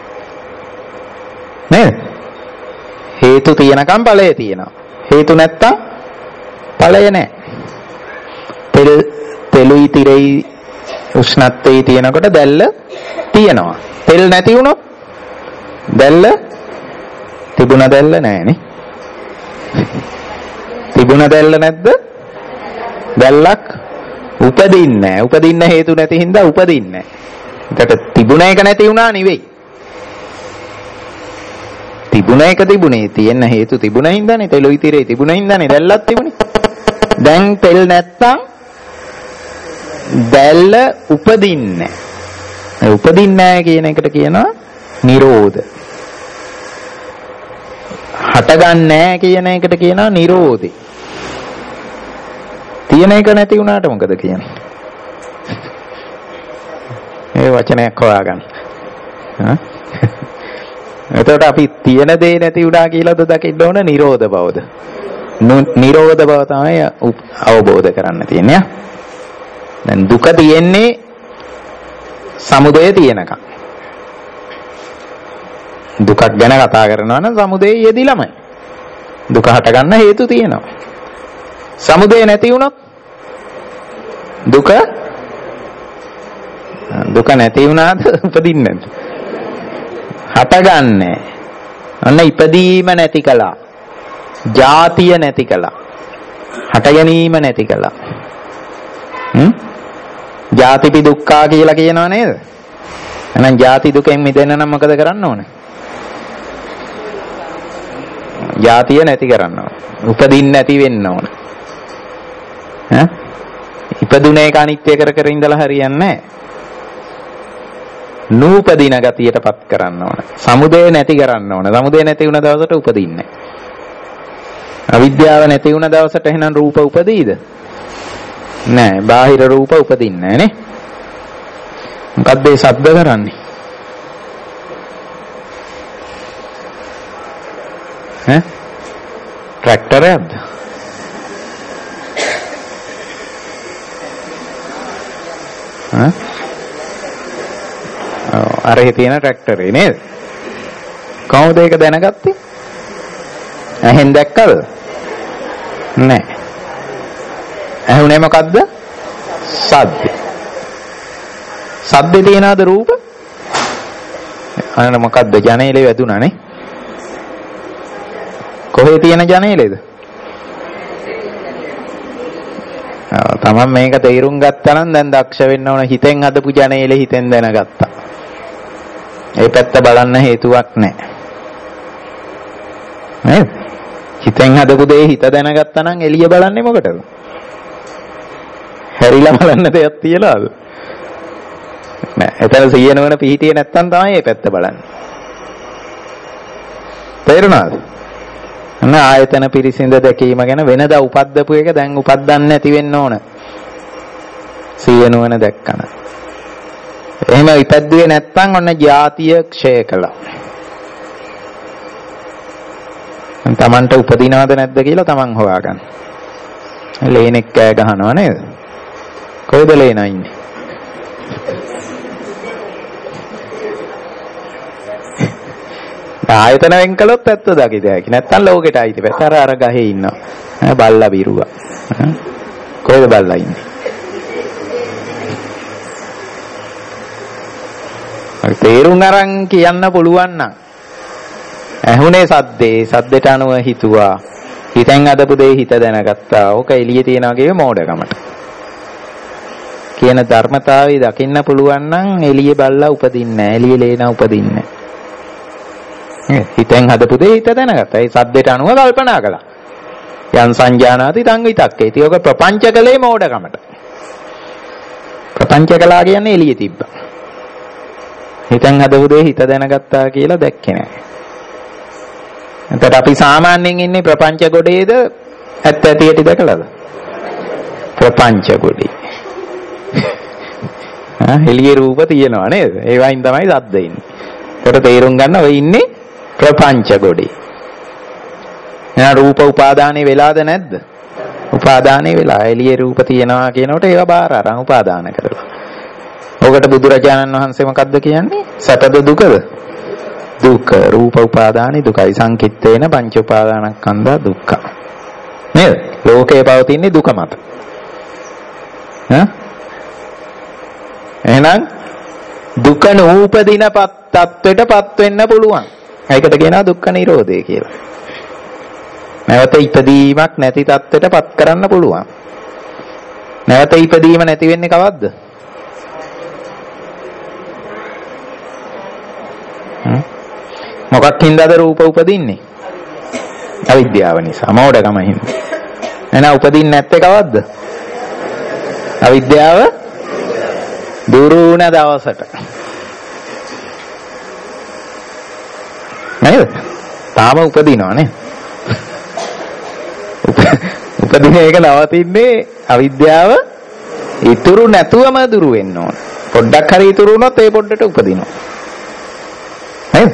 නේද? හේතු තියෙනකම් ඵලය තියෙනවා. හේතු නැත්තම් ඵලය නැහැ. තෙල් තෙලුයි තිරෙයි උෂ්ණත්වයේ තියෙනකොට දැල්ල තියෙනවා. තෙල් නැති වුණොත් දැල්ල තිබුණ දැල්ල නැහැනේ. තිබුණ දැල්ල නැද්ද? දැල්ලක් උපදින්නේ නැහැ. උපදින්න හේතු නැති හින්දා උපදින්නේ නැහැ. ඒකට තිබුණ එක නැති වුණා නෙවෙයි. තිබුණ එක තිබුණේ තියෙන හේතු තිබුණ හින්දානේ. තෙලුයි තිරේ තිබුණ හින්දානේ දැල්ලක් තිබුණේ. දැන් තෙල් නැත්තම් දැල්ල උපදින්නේ නැහැ. උපදින්නේ නැහැ කියන එකට කියනවා නිරෝධ. හටගන්නේ නැහැ කියන එකට කියනවා නිරෝධි. තියෙන එක නැති වුණාට මොකද කියන්නේ? මේ වචනයක් හොයාගන්න. හා? එතකොට අපි තියෙන දේ නැති වුණා කියලාද දකින්න ඕන නිරෝධ බවද? නිරෝධ බව තමයි අවබෝධ කරන්න තියෙන්නේ. දැන් දුක තියෙන්නේ සමුදය තියෙනකම්. දුකක් ගැන කතා කරනවා නම් සමුදය යෙදිලාමයි. දුක හට ගන්න හේතු තියෙනවා. සමුදය නැති වුණොත් දුක දුක නැති වුණාද උපදින්නේ නැද්ද? හටගන්නේ. අන්න ඉපදීම නැති කළා. ජාතිය නැති කළා. හට ගැනීම නැති කළා. හ්ම්? ජාතිපි දුක්ඛා කියලා කියනවා නේද? එහෙනම් ජාති දුකෙන් මිදෙන්න නම් මොකද කරන්න ඕනේ? ජාතිය නැති කරන්න ඕනේ. උපදින්න නැති වෙන්න ඕනේ. ඈ? ඉපදුන එක අනිත්‍ය කර කර ඉඳලා හරියන්නේ නැහැ. නූපදින ගතියටපත් කරන්න ඕනේ. සමුදය නැති කරන්න ඕනේ. සමුදය නැති වුණ දවසට උපදින්නේ නැහැ. අවිද්‍යාව නැති වුණ දවසට එහෙනම් රූප උපදීද? නෑ. බාහිර රූප උපදින්නේ නැහැ නේ. මොකද්ද ඒ ශබ්ද කරන්නේ? ඈ? ට්‍රැක්ටරයක්ද? ඈ? අර හේ තියෙන ට්‍රැක්ටරේ නේද? කොහොමද ඒක දැනගත්තේ? ඇහෙන් දැක්කද? නෑ. ඇහුනේ මොකද්ද? සද්ද. සද්දේ තියනද රූප? අනේ මොකද්ද ජනේලේ වැදුනා නේ? කොහේ තියෙන ජනේලේද? ආ තමන් මේක තේරුම් ගත්තා නම් දැන් දක්ෂ වෙන්න ඕන. හිතෙන් හදපු ජනේලේ හිතෙන් දැනගත්තා. ඒ පැත්ත බලන්න හේතුවක් නැහැ. නේද? හිතෙන් හදපු දේ හිත දැනගත්තා නම් එළිය බලන්නේ මොකටද? හැරිලා බලන්න දෙයක් තියලාද? නෑ. එතන සිහිය නොවන පිහිටියේ නැත්තම් තමයි මේ පැත්ත බලන්නේ. තේරුණාද? අන්න ආයතන පිරිසිඳ දැකීම ගැන වෙනදා උපද්දපු එක දැන් උපද්දන්න නැති වෙන්න ඕන. සිහිය නොවන දැක්කන. එහෙම ඉපද්දුවේ නැත්තම් ඔන්න ජාතිය ක්ෂය කළා. තමන්ට උපදිනවද නැද්ද කියලා තමන් හොයාගන්න. ලේනෙක් කෑ ගහනවා නේද? කොහෙද ලේනා ඉන්නේ? ආයතන වෙන් කළොත් ඇත්ත දකිද හැකි. නැත්තම් ලෝකෙට ආයිති බැස අර අර ගහේ ඉන්නවා. බල්ලා බිරුවා. කොහෙද බල්ලා ඉන්නේ? තේරුම් අරන් කියන්න පුළුවන් නම් ඇහුනේ සද්දේ සද්දට අනුව හිතුවා. හිතෙන් අදපු දේ හිත දැනගත්තා. ඕක එළියේ තියන වගේ මෝඩකමට. කියන ධර්මතාවය දකින්න පුළුවන් නම් එළියේ බල්ලා උපදින්නේ නැහැ. එළියේ ලේනා උපදින්නේ නැහැ. හිතෙන් හදපු දේ හිත දැනගත්තා. ඒ සද්දට අනුව කල්පනා කළා. යන් සංජානාති තං විතක්කේ. ඒක ඔක ප්‍රපංච කලේ මෝඩකමට. ප්‍රපංච කළා කියන්නේ එළියේ තිබ්බා. හිතෙන් හදපු දේ හිත දැනගත්තා කියලා දැක්කේ නැහැ. එතකොට අපි සාමාන්‍යයෙන් ඉන්නේ ප්‍රපංච ගොඩේද ඇත්ත ඇතියට දැකලාද? ප්‍රපංච ගොඩේ. ආ එළියේ රූප තියෙනවා නේද? ඒ වයින් තමයි සද්ද ඉන්නේ. ඒකට තේරුම් ගන්න ඔය ඉන්නේ ප්‍රපංච ගොඩේ. එහෙනම් රූප උපාදානේ වෙලාද නැද්ද? උපාදානේ වෙලා. එළියේ රූප තියෙනවා කියනකොට ඒවා බාර අරන් උපාදාන කරලා. ඔකට බුදුරජාණන් වහන්සේ මොකද්ද කියන්නේ? සැපද දුකද? දුක. රූප උපාදානයි දුකයි. සංකිට්ඨේන පංච උපාදානස්කන්ධා දුක්ඛ. නේද? ලෝකේ පවතින්නේ දුක මත. ඈ? එහෙනම් දුක නූපදින තත්ත්වයටපත් වෙන්න පුළුවන්. ඒකට කියනවා දුක්ඛ නිරෝධය කියලා. නැවත ඉපදීමක් නැති තත්ත්වයටපත් කරන්න පුළුවන්. නැවත ඉපදීම නැති වෙන්නේ කවද්ද? මොකක් හින්දාද රූප උපදින්නේ? අවිද්‍යාව නිසා. මෝඩකම හින්දා. එහෙනම් උපදින්නේ නැත්තේ කවද්ද? අවිද්‍යාව දුරුණ දවසට. නේද? තාම උපදිනවා නේ. උපදින එක නවතින්නේ අවිද්‍යාව ඉතුරු නැතුවම දුරු වෙන්න ඕන. පොඩ්ඩක් හරි ඉතුරු වුණොත් ඒ පොඩ්ඩට උපදිනවා. නේද?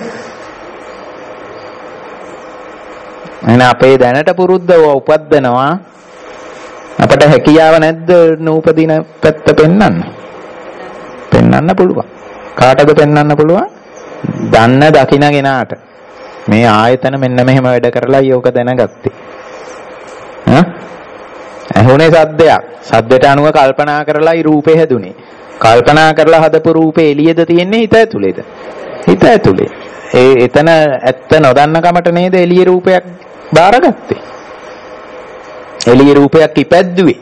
එහෙනම් අපේ දැනට පුරුද්දව උපද්දනවා. අපට හැකියාව නැද්ද නූපදින පැත්ත පෙන්වන්න? පෙන්වන්න පුළුවන්. කාටද පෙන්වන්න පුළුවන්? දන්න දකින්න කෙනාට. මේ ආයතන මෙන්න මෙහෙම වැඩ කරලා යෝක දැනගත්තේ. ඈ? ඇහුනේ සද්දයක්. සද්දට අනුව කල්පනා කරලායි රූපේ හැදුනේ. කල්පනා කරලා හදපු රූපේ එළියද තියෙන්නේ හිත ඇතුලේද? හිත ඇතුලේ. ඒ එතන ඇත්ත නොදන්න කමට නේද එළියේ රූපයක් බාරගත්තේ. එළියේ රූපයක් ඉපැද්දුවේ.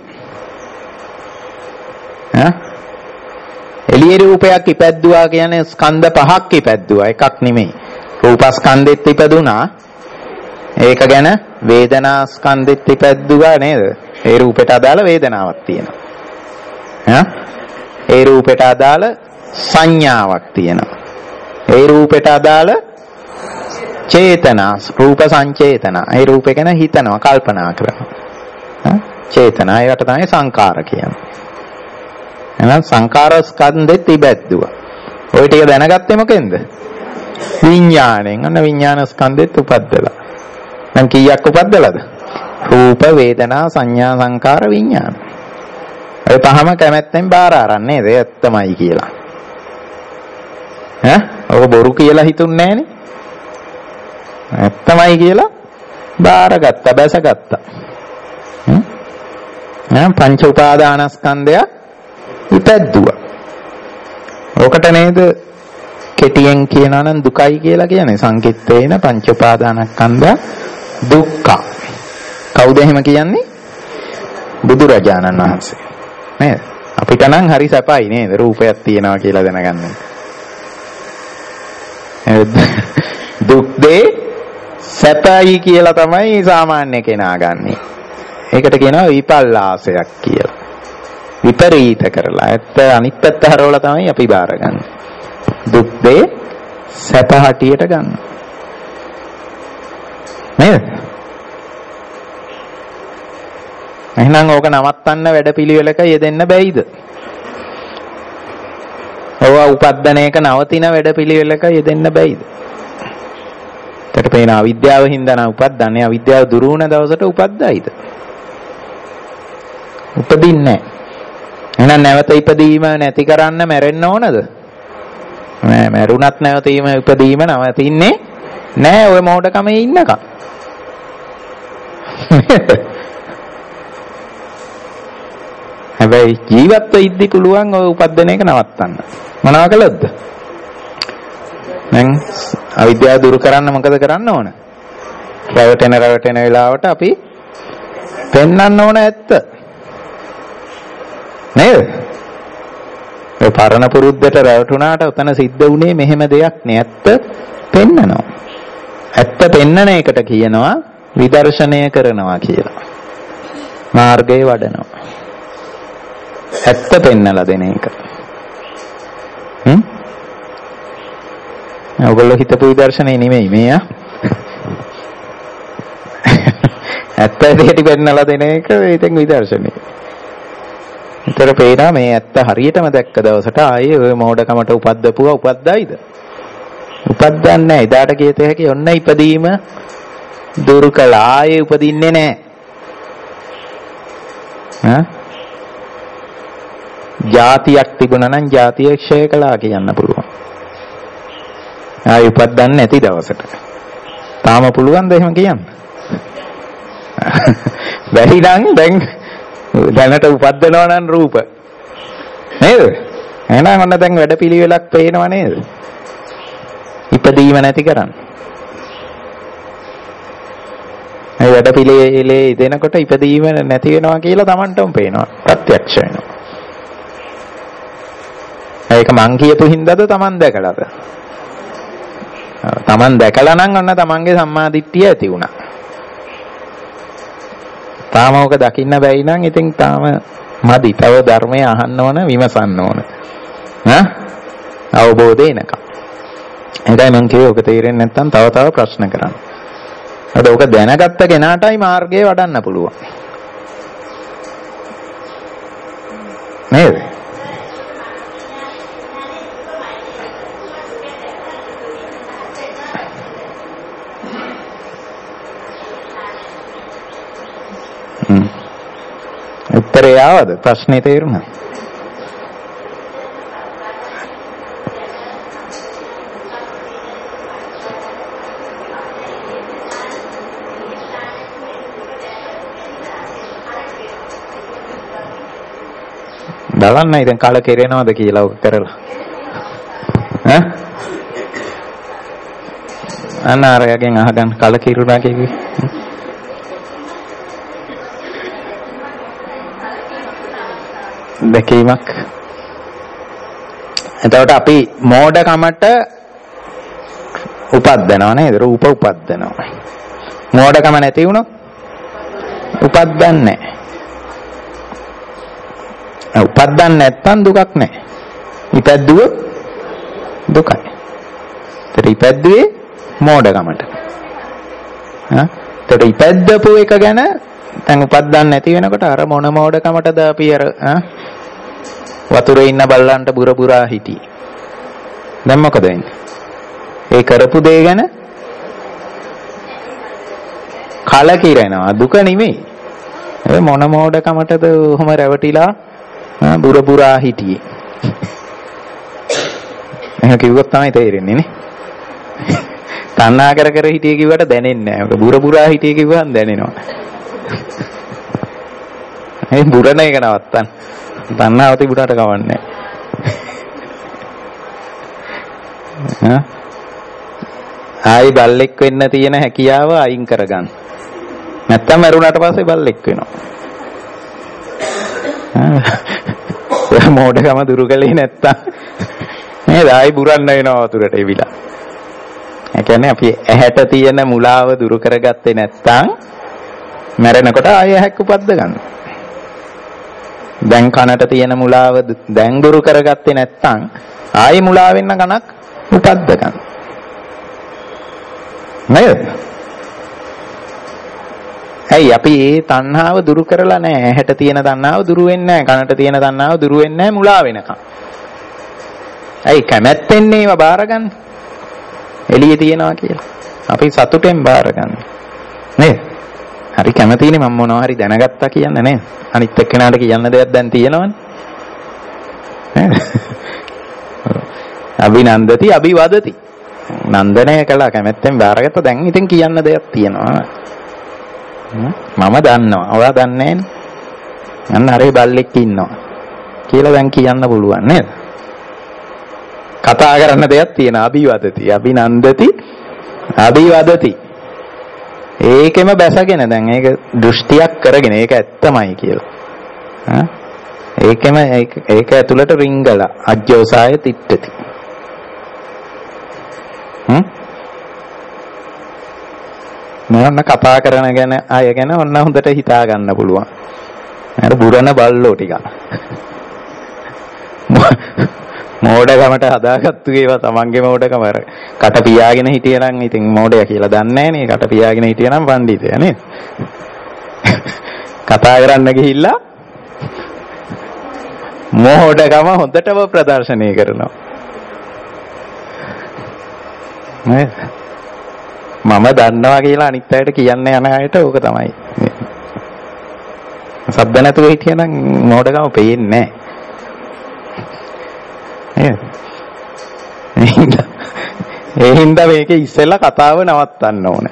ඈ? එළියේ රූපයක් ඉපැද්දුවා කියන්නේ ස්කන්ධ පහක් ඉපැද්දුවා එකක් නෙමෙයි. රූපස්කන්ධෙත් ඉපදුනා. ඒක ගැන වේදනා ස්කන්ධෙත් ඉපැද්දුවා නේද? ඒ රූපයට අදාළ වේදනාවක් තියෙනවා. ඈ? ඒ රූපයට අදාළ සංඥාවක් තියෙනවා. ඒ රූපයට අදාළ චේතනා රූප සංචේතනා. ඒ රූපේ ගැන හිතනවා කල්පනා කරනවා. චේතනා ඒකට තමයි සංකාර කියන්නේ. එහෙනම් සංකාර ස්කන්ධෙත් ඉබැද්දුවා. ඔය ටික දැනගත්තේ මොකෙන්ද? විඥාණයෙන්. අන්න විඥාන ස්කන්ධෙත් උපද්දලා. දැන් කීයක් උපද්දලාද? රූප, වේදනා, සංඥා, සංකාර, විඥාන. ඔය පහම කැමැත්තෙන් බාර අරන් නේද? ඇත්තමයි කියලා. ඈ? ඔක බොරු කියලා හිතුන්නේ නැහනේ. ඇත්තමයි කියලා බාරගත්තා, බැසගත්තා. හ්ම්? ඈ පංච උපාදානස්කන්ධය ඉපැද්දුවා. ඔකට නේද කෙටියෙන් කියනවා නම් දුකයි කියලා කියන්නේ. සංකිට්ඨේන පංච උපාදානස්කන්ධය දුක්ඛ. කවුද එහෙම කියන්නේ? බුදුරජාණන් වහන්සේ. නේද? අපිට නම් හරි සැපයි නේද? රූපයක් තියෙනවා කියලා දැනගන්න. දුක් දේ සැපයි කියලා තමයි සාමාන්‍ය කෙනා ගන්නෙ. ඒකට කියනවා විපල්ලාසයක් කියලා. විපරීත කරලා. ඇත්ත අනිත් පැත්ත හරවලා තමයි අපි බාරගන්නේ. දුක් දේ සැප හැටියට ගන්න. නේද? එහෙනම් ඕක නවත්තන්න වැඩපිළිවෙලක යෙදෙන්න බැයිද? ඕවා උපද්දන එක නවතින වැඩපිළිවෙලක යෙදෙන්න බැයිද? ඒකට පේන අවිද්‍යාව හින්දා නා උපද්දන්නේ. අවිද්‍යාව දුරු වුණ දවසට උපද්දයිද? උපදින්නේ නැහැ. එහෙනම් නැවත ඉපදීම නැති කරන්න මැරෙන්න ඕනද? නෑ, මැරුණත් නැවතීම ඉපදීම නවතින්නේ නෑ ඔය මොඩකමේ ඉන්නකම්. හැබැයි ජීවත් වෙද්දි පුළුවන් ඔය උපද්දන එක නවත්තන්න. මොනවා කළොත්ද? දැන් අවිද්‍යාව දුරු කරන්න මොකද කරන්න ඕන? රැවටෙන රැවටෙන වෙලාවට අපි පෙන්වන්න ඕන ඇත්ත. නේද? ඒ පරණ පුරුද්දට රැවටුණාට උතන සිද්ධ වුණේ මෙහෙම දෙයක් නේ. ඇත්ත පෙන්නනවා. ඇත්ත පෙන්නන එකට කියනවා විදර්ශනය කරනවා කියලා. මාර්ගයේ වඩනවා. ඇත්ත පෙන්නලා දෙන එක. හ්ම්? ඔයගොල්ලෝ හිතපු විදර්ශනේ නෙමෙයි මේ ආ. ඇත්ත දෙයට පෙන්නලා දෙන එක ඉතින් විදර්ශනේ. විතර පේනවා මේ ඇත්ත හරියටම දැක්ක දවසට ආයේ ඔය මොඩකමට උපද්දපුවා උපද්දයිද? උපද්දන්නේ නැහැ. එදාට කියත හැකි ඔන්න ඉපදීම දුරු කළා. ආයේ උපදින්නේ නැහැ. ඈ? ජාතියක් තිබුණා නම් ජාතිය ක්ෂය කළා කියන්න පුළුවන්. ආයේ උපද්දන්නේ නැති දවසට. තාම පුළුවන්ද එහෙම කියන්න? බැරි නම් දැන් දැනට උපද්දනවා නම් රූප නේද? එහෙනම් ඔන්න දැන් වැඩපිළිවෙලක් පේනව නේද? ඉපදීම නැති කරන්න. ඒ වැඩපිළිවෙලේ දෙනකොට ඉපදීම නැති වෙනවා කියලා Tamanටම පේනවා. ප්‍රත්‍යක්ෂ වෙනවා. ඒක මං කියපු හින්දාද Taman දැකලාද? Taman දැකලා නම් ඔන්න Tamanගේ සම්මාදිට්ඨිය ඇති වුණා. තාම ඕක දකින්න බැයි නම් ඉතින් තාම මදි. තව ධර්මය අහන්න ඕන, විමසන්න ඕන. ඈ? අවබෝධය එනකම්. එදා මම කිව්වේ ඔක තේරෙන්නේ නැත්නම් තව තව ප්‍රශ්න කරන්න. අද ඕක දැනගත්ත කෙනාටයි මාර්ගය වඩන්න පුළුවන්. නේද? උත්තරේ ආවද? ප්‍රශ්නේ තේරුණා? බලන්න ඉතින් කල කෙරෙනවද කියලා ඔක කරලා. ඈ? අන්න ආරයගෙන් අහගන්න කල කිරුණා කිව්වේ. දැකීමක්. එතකොට අපි මෝඩකමට උපද්දනවා නේද? රූප උපද්දනවා. මෝඩකම නැති වුණොත් උපද්දන්නේ නැහැ. උපද්දන්නේ නැත්තම් දුකක් නැහැ. ඉපැද්දුවොත් දුකයි. ඒතර ඉපැද්දුවේ මෝඩකමට. හා? ඒතර ඉපැද්දපු එක ගැන දැන් උපද්දන්නේ නැති වෙනකොට අර මොන මෝඩකමටද අපි අර වතුරේ ඉන්න බල්ලන්ට බුර බුරා හිටියේ. දැන් මොකද වෙන්නේ? ඒ කරපු දේ ගැන කලකිරෙනවා. දුක නෙමෙයි. ඒ මොන මෝඩකමටද ඔහොම රැවටිලා බුර බුරා හිටියේ. එහෙම කිව්වොත් තමයි තේරෙන්නේ නේ. තණ්හා කර කර හිටියේ කිව්වට දැනෙන්නේ නැහැ. බුර බුරා හිටියේ කිව්වම දැනෙනවා. ඒ බුරණ එක නවත්තන්න. තණ්හාව තිබුණාට කවන්නේ නැහැ. ආයි බල්ලෙක් වෙන්න තියෙන හැකියාව අයින් කරගන්න. නැත්තම් මරුණාට පස්සේ බල්ලෙක් වෙනවා. ඔය මොඩකම දුරු කළේ නැත්තම් නේද? ආයි බුරන්න වෙනවා වතුරට එවිලා. ඒ කියන්නේ අපි ඇහැට තියෙන මුලාව දුරු කරගත්තේ නැත්තම් මැරෙනකොට ආයෙ ඇහැක් උපද්ද ගන්න. දැන් කනට තියෙන මුලාව දැන් දුරු කරගත්තේ නැත්තම් ආයෙ මුලාව වෙන්න කනක් උපද්ද ගන්න. නේද? ඇයි අපි මේ තණ්හාව දුරු කරලා නැහැ. ඇහැට තියෙන තණ්හාව දුරු වෙන්නේ නැහැ. කනට තියෙන තණ්හාව දුරු වෙන්නේ නැහැ මුලා වෙනකම්. ඇයි කැමැත්තෙන් ඒවා බාරගන්න? එළියේ තියනවා කියලා. අපි සතුටෙන් බාරගන්න. නේද? හරි කැමතිනේ මම මොනවා හරි දැනගත්තා කියන්නේ නේද? අනිත් එක්කෙනාට කියන්න දෙයක් දැන් තියෙනවනේ. නේද? අභිනන්දති අභිවදති. නන්දනය කළා කැමැත්තෙන් බාරගත්ත දැන් ඉතින් කියන්න දෙයක් තියෙනවා. මම දන්නවා. ඔයා දන්නේ නැහැ. අන්න හරි බල්ලෙක් ඉන්නවා කියලා දැන් කියන්න පුළුවන් නේද? කතා කරන්න දෙයක් තියෙනවා. අභිවදති අභිනන්දති අභිවදති. ඒකෙම බැසගෙන දැන් ඒක දෘෂ්ටියක් කරගෙන ඒක ඇත්තමයි කියලා. ඒකෙම ඒක ඇතුළට රිංගලා අජ්ජෝසාය තිට්ඨති. හ්ම් මොන කතා කරන ගැන අය ගැන ඔන්න හොඳට හිතා ගන්න පුළුවන්. අර බුරණ බල්ලෝ ටික. මෝඩකමට හදාගත්තු ඒවා තමන්ගේ මෝඩකම අර කට පියාගෙන හිටියනම් ඉතින් මෝඩයා කියලා දන්නේ නැහැ නේ. කට පියාගෙන හිටියනම් පඬිතයා නේද? කතා කරන්න ගිහිල්ලා මෝඩකම හොඳටම ප්‍රදර්ශනය කරනවා. නේද? මම දන්නවා කියලා අනිත් අයට කියන්න යන අයට ඕක තමයි. සද්ද නැතුව හිටියනම් මෝඩකම පේන්නේ නැහැ. නේද? ඒ හින්දා මේකේ ඉස්සෙල්ලා කතාව නවත්තන්න ඕනේ.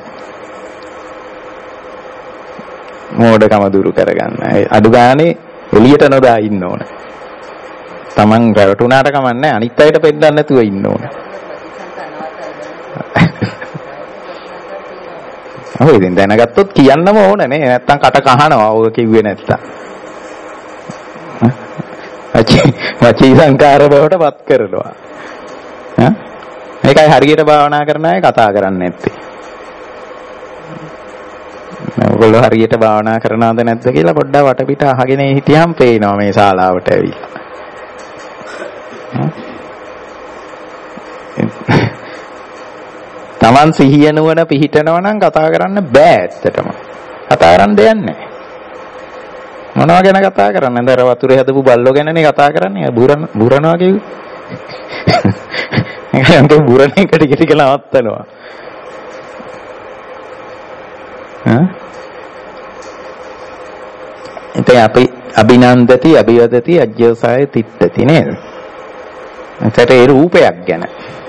මෝඩකම දුරු කරගන්න. අඩු ගානේ එළියට නොදා ඉන්න ඕනේ. Taman රැවටුණාට කමන්නේ අනිත් අයට පෙන්නන්න නැතුව ඉන්න ඕනේ. ඔය ඉතින් දැනගත්තොත් කියන්නම ඕනේ නේ. නැත්තම් කට කහනවා ඔය කිව්වේ නැත්තම්. වචී සංකාර බවට පත් කරනවා. ඈ මේකයි හරියට භාවනා කරන අය කතා කරන්නේ නැත්තේ. ඔයගොල්ලෝ හරියට භාවනා කරනවද නැද්ද කියලා පොඩ්ඩක් වටපිට අහගෙන හිටියම් පේනවා මේ ශාලාවට ඇවිල්ලා. Taman සිහිය නුවණ පිහිටනවා නම් කතා කරන්න බෑ ඇත්තටම. කතා කරන්න දෙයක් නැහැ. මොනවා ගැන කතා කරන්නේ? අර වතුරේ හදපු බල්ලෝ ගැනනේ කතා කරන්නේ. බුරන බුරනවා කිව්වේ. ඒකෙන් බුරන එක ටික ටික නවත්තනවා. හා? ඉතින් අපි අභිනන්දති අභිවදති අජ්ජෝසාය තිට්ඨති නේද? එතට ඒ රූපයක් ගැන.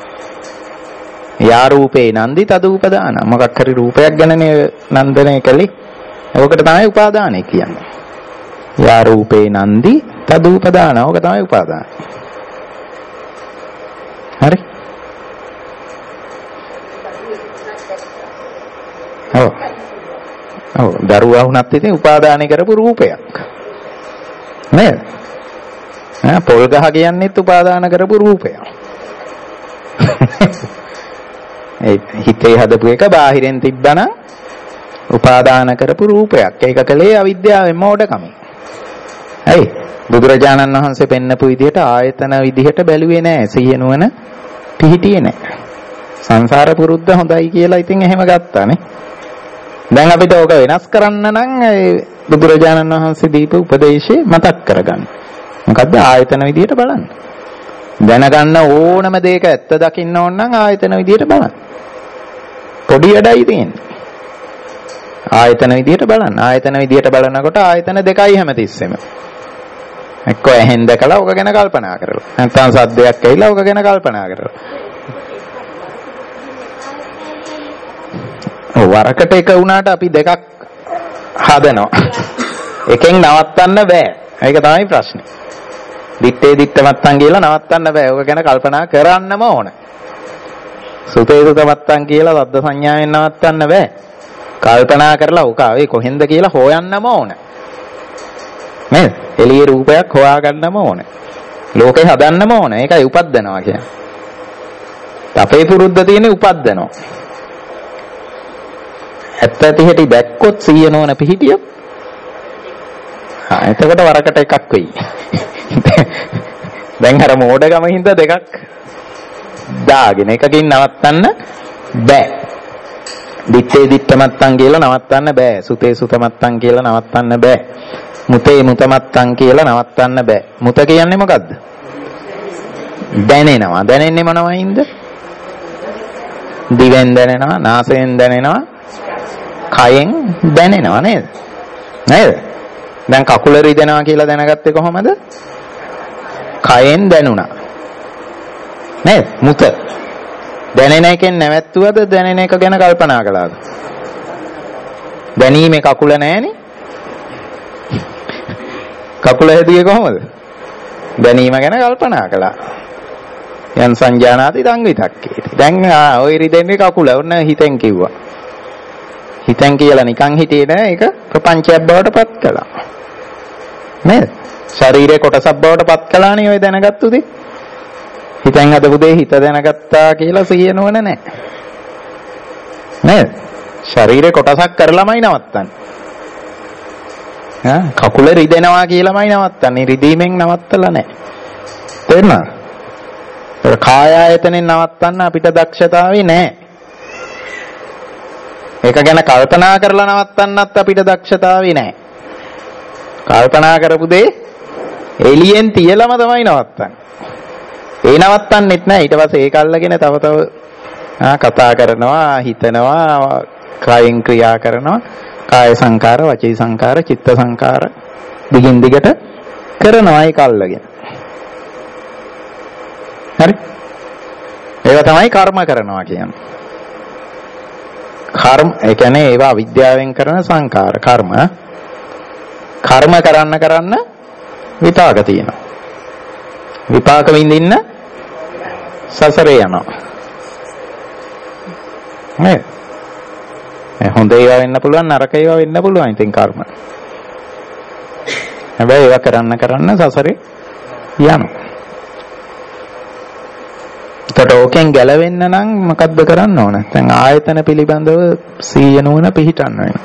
යා රූපේ නන්දි තදූපදාන. මොකක් හරි රූපයක් ගැනනේ නන්දනය කළේ. ඔකට තමයි උපාදානය කියන්නේ. යා රූපේ නන්දි තදූපදාන. ඔක තමයි උපාදාන. හරි? ඔව්. ඔව් දරුවා වුණත් ඉතින් උපාදානය කරපු රූපයක්. නේද? ඈ පොල් ගහ කියන්නේත් උපාදාන කරපු රූපයක්. ඒ හිතේ හදපු එක බාහිරෙන් තිබ්බනම් උපාදාන කරපු රූපයක්. ඒක කලේ අවිද්‍යාවෙන් මෝඩකමයි. ඇයි? බුදුරජාණන් වහන්සේ පෙන්නපු විදිහට ආයතන විදිහට බැලුවේ නැහැ. සිහිය නුවණ පිහිටියේ නැහැ. සංසාර පුරුද්ද හොඳයි කියලා ඉතින් එහෙම ගත්තානේ. දැන් අපිට ඕක වෙනස් කරන්න නම් බුදුරජාණන් වහන්සේ දීපු උපදේශය මතක් කරගන්න. මොකද්ද? ආයතන විදියට බලන්න. දැනගන්න ඕනම දෙයක ඇත්ත දකින්න ඕන නම් ආයතන විදියට බලන්න. පොඩි වැඩයි තියෙන්නේ. ආයතන විදියට බලන්න. ආයතන විදියට බලනකොට ආයතන දෙකයි හැමතිස්සෙම. එක්ක ඇහෙන් දැකලා ඔක ගැන කල්පනා කරලා. නැත්නම් සද්දයක් ඇහිලා ඔක ගැන කල්පනා කරලා. ඔව් වරකට එක වුණාට අපි දෙකක් හදනවා. එකෙන් නවත්තන්න බෑ. ඒක තමයි ප්‍රශ්නේ. දිත්තේ දිත්තමත්තන් කියලා නවත්තන්න බෑ. ඔක ගැන කල්පනා කරන්නම ඕන. සුතේ සුතමත්තන් කියලා සද්ද සංඥාවෙන් නවත්තන්න බෑ. කල්පනා කරලා ඔක ආවේ කොහෙන්ද කියලා හොයන්නම ඕන. නේද? එළියේ රූපයක් හොයාගන්නම ඕන. ලෝකේ හදන්නම ඕන. ඒකයි උපද්දනවා කියන්නේ. අපේ පුරුද්ද තියෙන්නේ උපද්දනවා. ඇත්ත ඇති හැටි දැක්කොත් සිහිය නොවන පිහිටියොත් ආ එතකොට වරකට එකක් වෙයි. දැන් අර මෝඩකම හින්දා දෙකක් දාගෙන එකකින් නවත්තන්න බෑ. දිත්තේ දිත්තමත්තන් කියලා නවත්තන්න බෑ. සුතේ සුතමත්තන් කියලා නවත්තන්න බෑ. මුතේ මුතමත්තන් කියලා නවත්තන්න බෑ. මුත කියන්නේ මොකද්ද? දැනෙනවා. දැනෙන්නේ මොනවයින්ද? දිවෙන් දැනෙනවා, නාසයෙන් දැනෙනවා, කයෙන් දැනෙනවා නේද? නේද? දැන් කකුල රිදෙනවා කියලා දැනගත්තේ කොහොමද? කයෙන් දැනුණා. නේද? මුත. දැනෙන එකෙන් නැවැත්තුවද දැනෙන එක ගැන කල්පනා කළාද? දැනීමේ කකුල නැහැනේ. කකුල හැදුවේ කොහොමද? දැනීම ගැන කල්පනා කළා. යන් සංජානාති තං විතක්කේති. දැන් ඔය රිදෙන්නේ කකුල. ඔන්න හිතෙන් කිව්වා. හිතෙන් කියලා නිකන් හිටියේ නෑ. ඒක ප්‍රපංචයක් බවට පත් කළා. නේද? ශරීරේ කොටසක් බවට පත් කළානේ ඔය දැනගත්තු දේ. හිතෙන් හදපු දේ හිත දැනගත්තා කියලා සිහිය නොවන නෑ. නේද? ශරීරේ කොටසක් කරලාමයි නවත්තන්නේ. ආ කකුල රිදෙනවා කියලාමයි නවත්තන්නේ. රිදීමෙන් නවත්තලා නෑ. තේරුණාද? ඒ කාය ආයතනෙන් නවත්තන්න අපිට දක්ෂතාවය නෑ. ඒක ගැන කල්පනා කරලා නවත්තන්නත් අපිට දක්ෂතාවය නෑ. කල්පනා කරපු දේ එළියෙන් තියලම තමයි නවත්තන්නේ. ඒ නවත්තන්නෙත් නෑ. ඊට පස්සේ ඒක අල්ලගෙන තව තව කතා කරනවා, හිතනවා, කායෙන් ක්‍රියා කරනවා. කාය සංකාර, වචී සංකාර, චිත්ත සංකාර දිගින් දිගට කරනවා ඒක අල්ලගෙන. හරි? ඒවා තමයි කර්ම කරනවා කියන්නේ. කර්ම ඒ කියන්නේ ඒවා විද්‍යාවෙන් කරන සංකාර කර්ම. කර්ම කරන්න කරන්න විපාක තියෙනවා. විපාක විඳින්න සසරේ යනවා. නේද? හොඳ ඒවා වෙන්න පුළුවන්, නරක ඒවා වෙන්න පුළුවන්. ඉතින් කර්ම. හැබැයි ඒවා කරන්න කරන්න සසරේ යනවා. ඒකට ඕකෙන් ගැලවෙන්න නම් මොකද්ද කරන්න ඕන? දැන් ආයතන පිළිබඳව සීය නුවණ පිහිටන්න වෙනවා.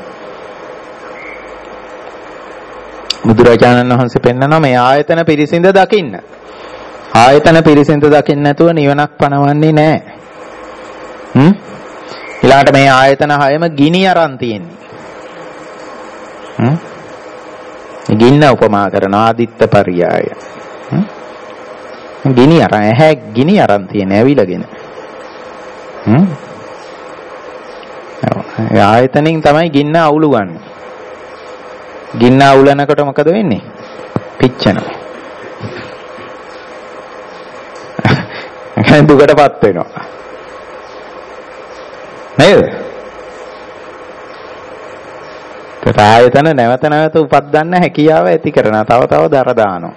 බුදුරජාණන් වහන්සේ පෙන්නනවා මේ ආයතන පිරිසිඳ දකින්න. ආයතන පිරිසිඳ දකින්න නැතුව නිවනක් පණවන්නේ නැහැ. හ්ම්? ඊළාට මේ ආයතන හයම ගිනි අරන් තියෙන්නේ. හ්ම්? ගින්න උපමා කරන ආදිත්ත පරියාය. හ්ම්? ගිනි අරන් ඇහැ ගිනි අරන් තියෙන ඇවිලගෙන. හ්ම්? ආයතනෙන් තමයි ගින්න අවුලු ගන්න. ගින්න අවුලනකොට මොකද වෙන්නේ? පිච්චෙනවා. ඒක දුකටපත් වෙනවා. නේද? ඒත් ආයතන නැවත නැවත උපදින්න හැකියාව ඇති කරනවා. තව තව දර දානවා.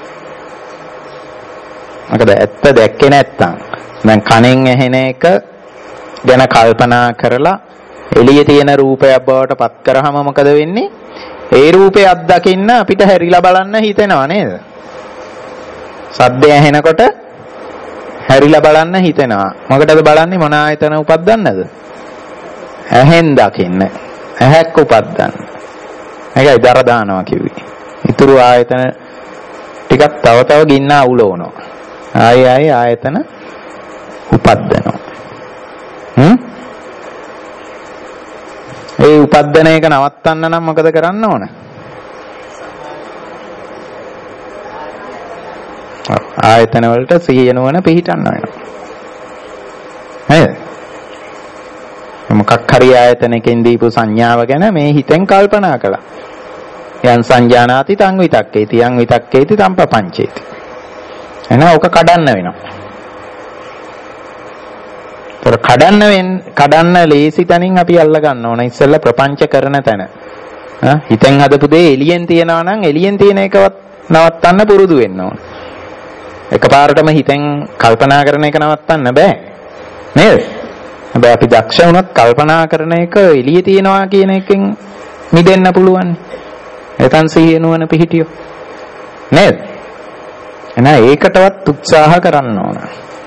මොකද ඇත්ත දැක්කේ නැත්තම් දැන් කණෙන් ඇහෙන එක ගැන කල්පනා කරලා එළියේ තියෙන රූපයක් බවට පත් කරාම මොකද වෙන්නේ? ඒ රූපේ අත්දකින්න අපිට හැරිලා බලන්න හිතෙනවා නේද? සද්දය ඇහෙනකොට හැරිලා බලන්න හිතෙනවා. මොකටද බලන්නේ? මොන ආයතන උපදින්නද? ඇහෙන් දකින්න. ඇහැක් උපදින්න. ඒකයි දර දානවා කිව්වේ. ඊතුරු ආයතන ටිකක් තව තව ගින්න අවුලවනවා. ආයි ආයි ආයතන උපදිනවා. හ්ම්? ඒ උපදින එක නවත්තන්න නම් මොකද කරන්න ඕන? ආයතන වලට සිහිය නුවණ පිහිටන්න වෙනවා. නේද? මොකක් හරි ආයතනකින් දීපු සංඥාව ගැන මේ හිතෙන් කල්පනා කළා. යන් සංජානාති තං විතක්කේති යන් විතක්කේති තං පපංචේති. එහෙනම් ඔක කඩන්න වෙනවා. ඒතර කඩන්න වෙන කඩන්න ලේසි තැනින් අපි අල්ල ගන්න ඕන. ඉස්සෙල්ලා ප්‍රපංච කරන තැන. හා හිතෙන් හදපු දේ එළියෙන් තියනවා නම් එළියෙන් තියෙන එකවත් නවත්තන්න පුරුදු වෙන්න ඕන. එකපාරටම හිතෙන් කල්පනා කරන එක නවත්තන්න බෑ. නේද? හැබැයි අපි දක්ෂ වුණොත් කල්පනා කරන එක එළියේ තියනවා කියන එකෙන් මිදෙන්න පුළුවන්. එතන සිහිය නුවණ පිහිටියෝ. නේද? එහෙනම් ඒකටවත් උත්සාහ කරන්න ඕන.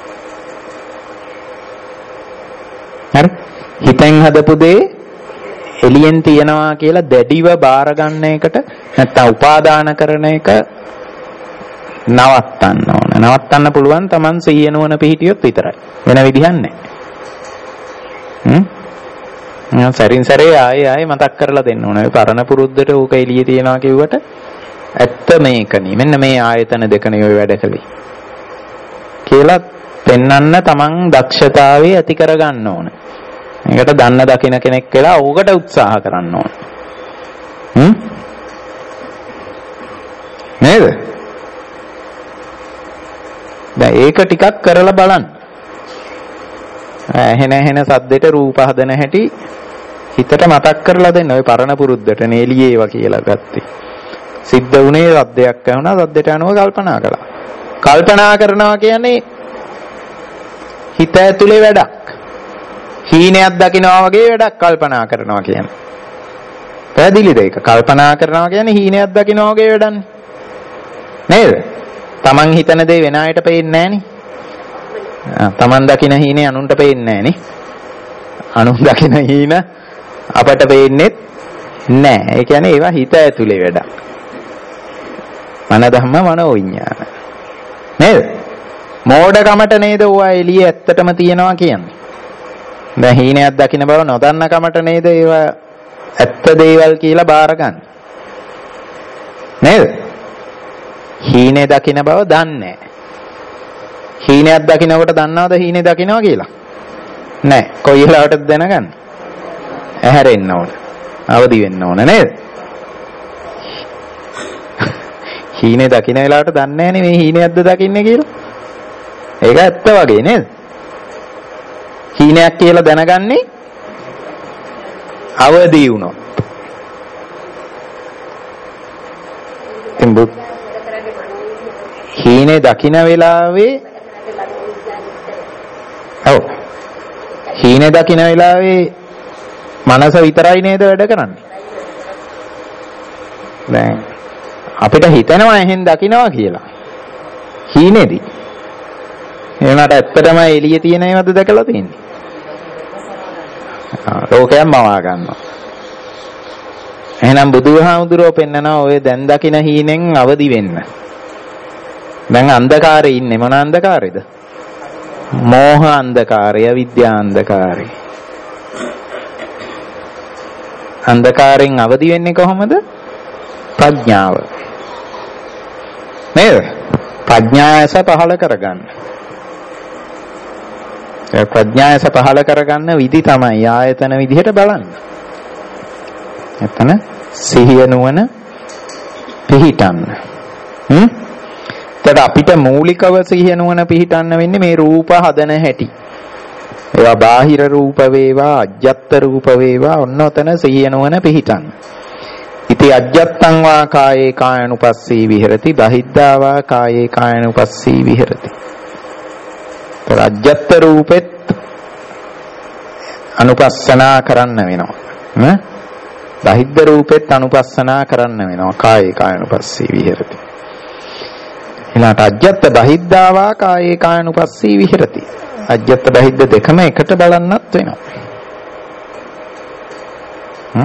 හරි? හිතෙන් හදපු දේ එළියෙන් තියනවා කියලා දැඩිව බාර ගන්න එකට නැත්නම් උපාදාන කරන එක නවත්තන්න ඕන. නවත්තන්න පුළුවන් Taman සිහිය නුවණ පිහිටියොත් විතරයි. වෙන විදිහක් නැහැ. හ්ම්? මම සරින් සරේ ආයේ ආයේ මතක් කරලා දෙන්න ඕන. ඒ පරණ පුරුද්දට ඌක එළියේ තියනවා කිව්වට ඇත්ත මේකනේ. මෙන්න මේ ආයතන දෙකනේ ඔය වැඩ කළේ. කියලා පෙන්වන්න Taman දක්ෂතාවයේ ඇති කර ගන්න ඕන. මේකට දන්න දකින කෙනෙක් වෙලා ඕකට උත්සාහ කරන්න ඕන. හ්ම්? නේද? දැන් ඒක ටිකක් කරලා බලන්න. ඇහෙන ඇහෙන සද්දෙට රූප හදන හැටි හිතට මතක් කරලා දෙන්න. ඔය පරණ පුරුද්දට නේලියේවා කියලා ගත්තේ. සිද්ධ වුණේ සද්දයක් ඇහුණා, සද්දෙට අනුව කල්පනා කළා. කල්පනා කරනවා කියන්නේ හිත ඇතුලේ වැඩක්. හීනයක් දකිනවා වගේ වැඩක් කල්පනා කරනවා කියන්නේ. පැහැදිලිද ඒක? කල්පනා කරනවා කියන්නේ හීනයක් දකිනවා වගේ වැඩන්නේ. නේද? Taman හිතන දේ වෙන අයට පේන්නේ නැහනේ. Taman දකින හීනේ අනුන්ට පේන්නේ නැහනේ. අනුන් දකින හීන අපට පේන්නේ නැහැ. ඒ කියන්නේ ඒවා හිත ඇතුලේ වැඩක්. මන ධම්ම මනෝ විඥාන. නේද? මෝඩකමට නේද ඔයා එළියේ ඇත්තටම තියනවා කියන්නේ. දැන් හීනයක් දකින්න බව නොදන්න කමට නේද ඒවා ඇත්ත දේවල් කියලා බාර ගන්න. නේද? හීනේ දකින්න බව දන්නේ නැහැ. හීනයක් දකින්නකොට දන්නවද හීනේ දකින්නවා කියලා? නැහැ. කොයි වෙලාවටද දැනගන්නේ? ඇහැරෙන්න ඕන. අවදි වෙන්න ඕන නේද? හීනේ දකින්න වෙලාවට දන්නේ නැහනේ මේ හීනයක්ද දකින්නේ කියලා. ඒක ඇත්ත වගේ නේද? හීනයක් කියලා දැනගන්නේ අවදි වුණොත්. එම්බු හීනේ දකින්න වෙලාවේ ඔව් හීනේ දකින්න වෙලාවේ මනස විතරයි නේද වැඩ කරන්නේ. දැන් අපිට හිතෙනවා එහෙන් දකින්නවා කියලා. හීනේදී. එනකට ඇත්තටම එළියේ තියෙන ඒවාද දැකලා තියෙන්නේ. ලෝකයම මවා ගන්නවා. එහෙනම් බුදුහාමුදුරුවෝ පෙන්නනවා ඔය දැන් දකින හීනෙන් අවදි වෙන්න. දැන් අන්ධකාරේ ඉන්නේ මොන අන්ධකාරේද? මෝහ අන්ධකාරය, විද්‍යා අන්ධකාරය. අන්ධකාරයෙන් අවදි වෙන්නේ කොහොමද? ප්‍රඥාව. නේද? ප්‍රඥායස පහළ කරගන්න. ඒ ප්‍රඥායස පහළ කරගන්න විදි තමයි ආයතන විදිහට බලන්න. එතන සිහිය නුවණ පිහිටන්න. හ්ම්? එතකොට අපිට මූලිකව සිහිය නුවණ පිහිටන්න වෙන්නේ මේ රූප හදන හැටි. ඒවා බාහිර රූප වේවා, අජ්ජත් රූප වේවා, ඔන්න ඔතන සිහිය නුවණ පිහිටන්න. ඉති අජ්ජත්තං වා කායේ කායනුපස්සී විහෙරති, බහිද්ධා වා කායේ කායනුපස්සී විහෙරති. අජ්ජත් රූපෙත් අනුපස්සනා කරන්න වෙනවා. නේ? බහිද්ධ රූපෙත් අනුපස්සනා කරන්න වෙනවා. කායේ කායනුපස්සී විහෙරති. ඊළාට අජ්ජත් බහිද්ධා වා කායේ කායනුපස්සී විහෙරති. අජ්ජත් බහිද්ධ දෙකම එකට බලන්නත් වෙනවා. හ්ම්?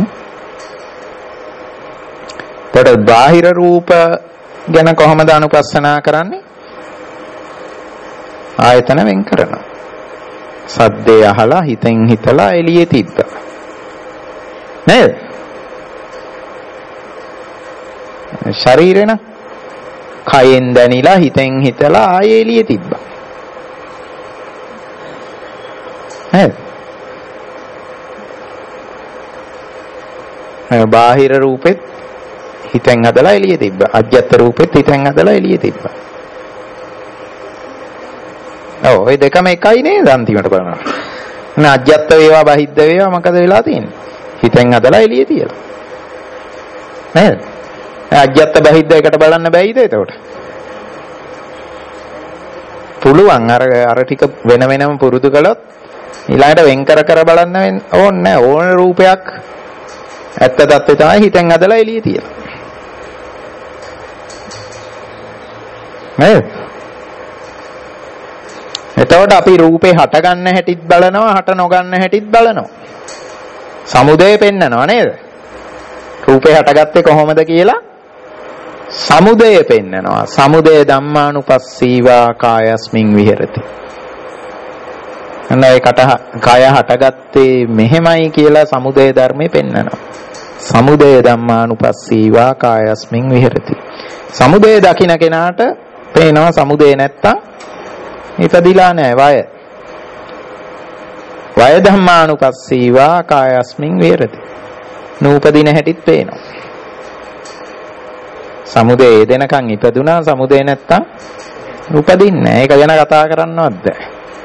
ඒතර බාහිර රූප ගැන කොහොමද අනුපස්සනා කරන්නේ? ආයතන වෙන් කරනවා. සද්දේ අහලා හිතෙන් හිතලා එළියේ තිබ්බා. නේද? ශරීරේ නම් කයෙන් දැනිලා හිතෙන් හිතලා ආයේ එළියේ තිබ්බා. නේද? බාහිර රූපෙත් හිතෙන් හදලා එළියේ තිබ්බා. අජ්ජත් රූපෙත් හිතෙන් හදලා එළියේ තිබ්බා. ඔව් ඔය දෙකම එකයි නේද අන්තිමට බලනවා. නේ අජ්ජත් වේවා බහිද්ද වේවා මොකද වෙලා තියෙන්නේ? හිතෙන් හදලා එළියේ තියලා. නේද? අජ්ජත් බහිද්ද එකට බලන්න බැයිද එතකොට? පුළුවන් අර අර ටික වෙන වෙනම පුරුදු කළොත් ඊළඟට වෙන් කර කර බලන්න ඕනේ නැහැ. ඕන රූපයක් ඇත්ත தත්ත්වය තමයි හිතෙන් හදලා එළියේ තියලා. නේද? එතකොට අපි රූපේ හට ගන්න හැටිත් බලනවා, හට නොගන්න හැටිත් බලනවා. සමුදය පෙන්නනවා නේද? රූපේ හටගත්තේ කොහොමද කියලා සමුදය පෙන්නනවා. සමුදය ධම්මානුපස්සීවා කායස්මින් විහෙරති. අනේ කට කය හටගත්තේ මෙහෙමයි කියලා සමුදය ධර්මයේ පෙන්නනවා. සමුදය ධම්මානුපස්සීවා කායස්මින් විහෙරති. සමුදය දකින්න කෙනාට පේනවා සමුදය නැත්තම් ඉපදිලා නැහැ වය. වය ධම්මානුපස්සීවා කායස්මින් විහෙරති. නූපදින හැටිත් පේනවා. සමුදය දෙනකන් ඉපදුනා සමුදය නැත්තම් උපදින්නේ නැහැ. ඒක ගැන කතා කරන්නවත් බෑ.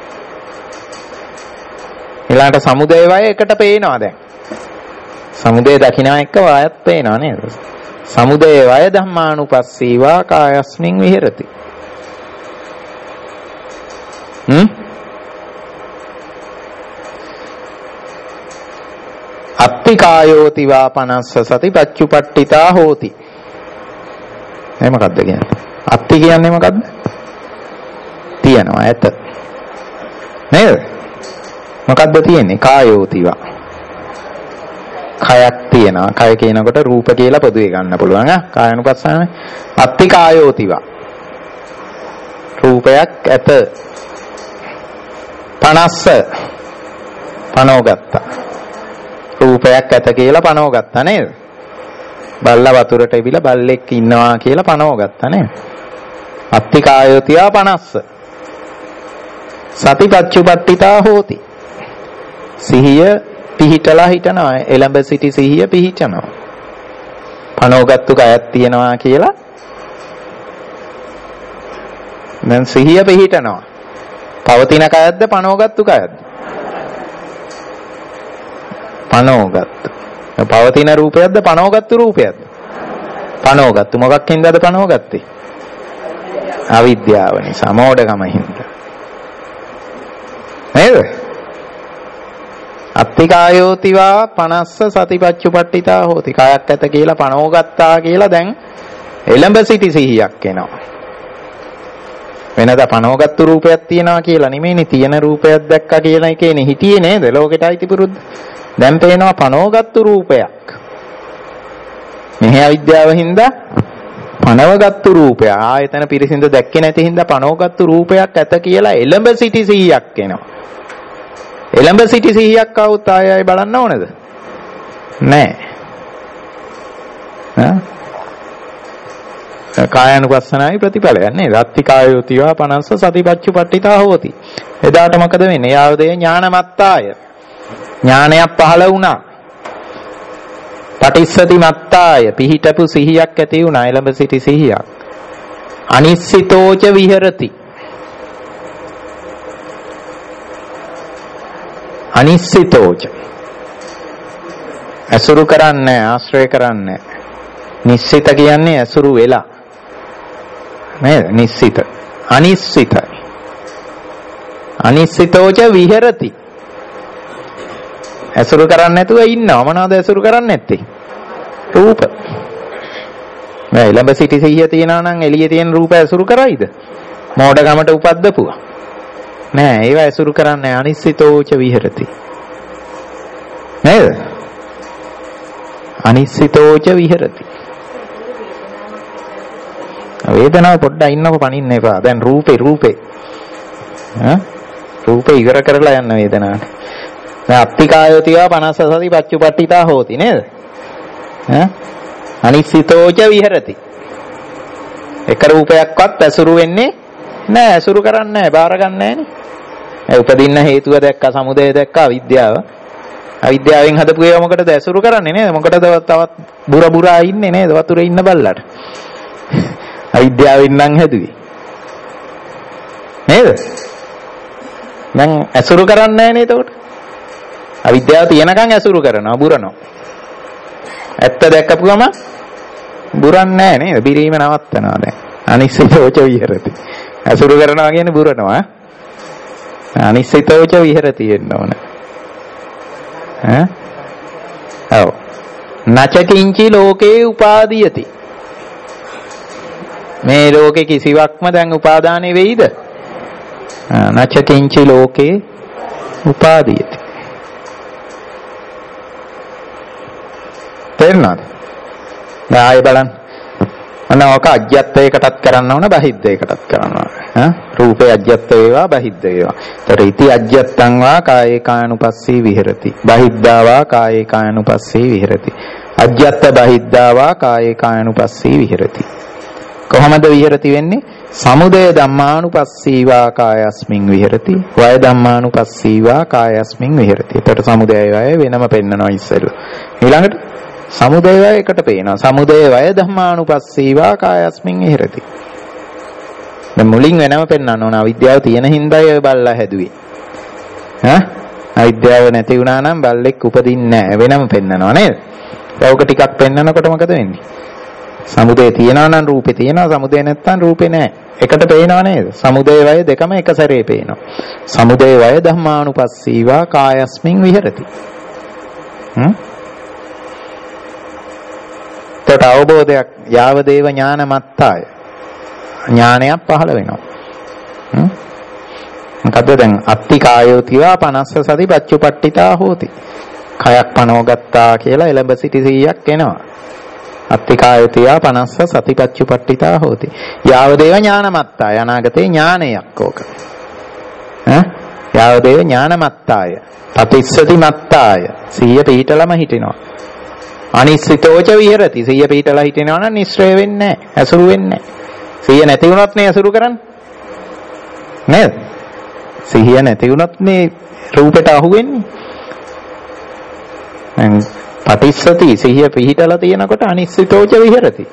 ඊළඟට සමුදය වය එකට පේනවා දැන්. සමුදය දකිනා එක්ක වයත් පේනවා නේද? සමුදය වය ධම්මානුපස්සීවා කායස්මින් විහෙරති. හ්ම් අත්ති කායෝති වා පනස්ස සති පච්චුපට්ඨිතා හෝති. ඒ මොකද්ද කියන්නේ? අත්ති කියන්නේ මොකද්ද? තියනවා ඇත. නේද? මොකද්ද තියෙන්නේ? කායෝති වා. කයක් තියෙනවා. කය කියනකොට රූප කියලා පොදුවේ ගන්න පුළුවන් ආ. කායනුපස්සනාවේ. අත්ති කායෝති වා. රූපයක් ඇත. පනස්ස පනව ගත්තා. රූපයක් ඇත කියලා පනව ගත්තා නේද? බල්ලා වතුරට එවිලා බල්ලෙක් ඉන්නවා කියලා පනව ගත්තා නේද? අත්ති කායෝතියා පනස්ස. සතිපච්චුපට්ඨිතා හෝති. සිහිය පිහිටලා හිටනවා. එළඹ සිටි සිහිය පිහිටනවා. පනව ගත්තු කයක් තියනවා කියලා දැන් සිහිය පිහිටනවා. පවතින කයක්ද පනවගත්තු කයක්ද? පනවගත්තු. පවතින රූපයක්ද පනවගත්තු රූපයක්ද? පනවගත්තු. මොකක් හින්දාද පනවගත්තේ? අවිද්‍යාව නිසා, මෝඩකම හින්දා. නේද? අත්තිකායෝතිවා පනස්ස සතිපච්චුපට්ඨිතා හෝති. කයක් ඇත කියලා පනවගත්තා කියලා දැන් එළඹ සිටි සිහියක් එනවා. වෙනදා පනවගත්තු රූපයක් තියනවා කියලා නෙමෙයිනේ, තියෙන රූපයක් දැක්කා කියන එකේනේ හිටියේ නේද? ලෝකෙට අයිති පුරුද්ද. දැන් පේනවා පනවගත්තු රූපයක්. මෙහි අවිද්‍යාව හින්දා පනවගත්තු රූපය. ආයතන පිරිසිඳ දැක්කේ නැති හින්දා පනවගත්තු රූපයක් ඇත කියලා එළඹ සිටි සිහියක් එනවා. එළඹ සිටි සිහියක් આવුත් ආය ආය බලන්න ඕනද? නෑ. ඈ කායानुපස්සනාවේ ප්‍රතිඵලයක් නේද? අත්ති කායෝතිවා පනස්ස සතිපච්චුපට්ඨිතා හෝති. එදාට මොකද වෙන්නේ? යාවදේ ඥානමත්තාය. ඥානයක් පහළ වුණා. පටිස්සති මත්තාය. පිහිටපු සිහියක් ඇති වුණා. එළඹ සිටි සිහියක්. අනිස්සිතෝච විහෙරති. අනිස්සිතෝච. අසුරු කරන්නේ, ආශ්‍රය කරන්නේ. නිස්සිත කියන්නේ අසුරු වෙලා. නේද? නිස්සිත. අනිස්සිතයි. අනිස්සිතෝච විහෙරති. ඇසුරු කරන්නේ නැතුව ඉන්නවා. මොනවද ඇසුරු කරන්නේ නැත්තේ? රූප. මේ ළඹ සිටි සිහිය තියනවා නම් එළියේ තියෙන රූප ඇසුරු කරයිද? මෝඩකමට උපද්දපුවා. නෑ, ඒව ඇසුරු කරන්නේ අනිස්සිතෝච විහෙරති. නේද? අනිස්සිතෝච විහෙරති. වේදනාව පොඩ්ඩක් ඉන්නකො පණින්න එපා. දැන් රූපේ රූපේ. ඈ රූපේ ඉවර කරලා යන්න වේදනාවට. දැන් අත්තිකායෝතිවා පනස්ස සති පච්චුපට්ඨිතා හෝති නේද? ඈ අනිස්සිතෝච විහෙරති. එක රූපයක්වත් ඇසුරු වෙන්නේ නෑ. ඇසුරු කරන්නේ නෑ. බාර ගන්න නෑනේ. ඒ උපදින්න හේතුව දැක්ක, සමුදය දැක්ක, අවිද්‍යාව. අවිද්‍යාවෙන් හදපු ඒවා මොකටද ඇසුරු කරන්නේ නේද? මොකටද තවත් බුර බුරා ඉන්නේ නේද? වතුරේ ඉන්න බල්ලට. අවිද්‍යාවෙන් නම් හැදුවේ. නේද? දැන් ඇසුරු කරන්නේ නැහැ නේද එතකොට? අවිද්‍යාව තියෙනකන් ඇසුරු කරනවා, බුරනවා. ඇත්ත දැක්කපු ගම බුරන්නේ නැහැ නේද? බිරීම නවත්තනවා දැන්. අනිශ්චිතෝච විහෙරති. ඇසුරු කරනවා කියන්නේ බුරනවා. අනිශ්චිතෝච විහෙරති වෙන්න ඕන. ඈ? ඔව්. නචකින්චි ලෝකේ උපාදීයති. මේ ලෝකේ කිසිවක්ම දැන් උපාදානෙ වෙයිද? නචකින්චි ලෝකේ උපාදීයති. තේරුණාද? දැන් ආයෙ බලන්න. අනවක අජ්‍යත්වයකටත් කරන්න ඕන, බහිද්දයකටත් කරන්න ඕන. ඈ රූපේ අජ්‍යත්ව වේවා, බහිද්ද වේවා. ତර ඉති අජ්‍යත්තං වා කායේ කායනුපස්සී විහෙරති. බහිද්දා වා කායේ කායනුපස්සී විහෙරති. අජ්‍යත්ත බහිද්දා වා කායේ කායනුපස්සී විහෙරති. කොහොමද විහෙරති වෙන්නේ? සමුදය ධම්මානුපස්සීවා කායස්මින් විහෙරති. වය ධම්මානුපස්සීවා කායස්මින් විහෙරති. එතකොට සමුදය වය වෙනම පෙන්නනවා ඉස්සෙල්ලා. ඊළඟට සමුදය වය එකට පේනවා. සමුදය වය ධම්මානුපස්සීවා කායස්මින් විහෙරති. දැන් මුලින් වෙනම පෙන්නන්න ඕන. අවිද්‍යාව තියෙන හින්දායි ඔය බල්ලා හැදුවේ. ඈ අවිද්‍යාව නැති වුණා නම් බල්ලෙක් උපදින්නේ නැහැ. වෙනම පෙන්නනවා නේද? ඒක ටිකක් පෙන්නනකොට මොකද වෙන්නේ? සමුදය තියනවා නම් රූපේ තියෙනවා, සමුදය නැත්තම් රූපේ නැහැ. එකට පේනවා නේද? සමුදය වය දෙකම එක සැරේ පේනවා. සමුදය වය ධම්මානුපස්සීවා කායස්මින් විහෙරති. හ්ම්? තට අවබෝධයක් යාව දේව ඥානමත්තාය. ඥානයක් පහළ වෙනවා. හ්ම්? මොකද දැන් අත්ති කායෝතිවා පනස්ස සති පච්චුපට්ඨිතා හෝති. කයක් පනවගත්තා කියලා එළඹ සිටි සීයක් එනවා. අත්තිකායතියා පනස්ස සතිපච්චුපට්ඨිතා හෝති. යාවදේව ඥානමත්තාය. අනාගතේ ඥානයක් ඕක. ඈ යාවදේව ඥානමත්තාය. පතිස්සති මත්තාය. සිහිය පිහිටලම හිටිනවා. අනිශ්චිතෝච විහෙරති. සිහිය පිහිටලා හිටිනවා නම් නිස්සය වෙන්නේ නැහැ. ඇසුරු වෙන්නේ නැහැ. සිහිය නැති වුණොත් නේ ඇසුරු කරන්නේ. නේද? සිහිය නැති වුණොත් මේ රූපෙට අහු වෙන්නේ. පටිස්සති සිහිය පිහිටලා තියෙනකොට අනිශ්චිතෝච විහෙරති.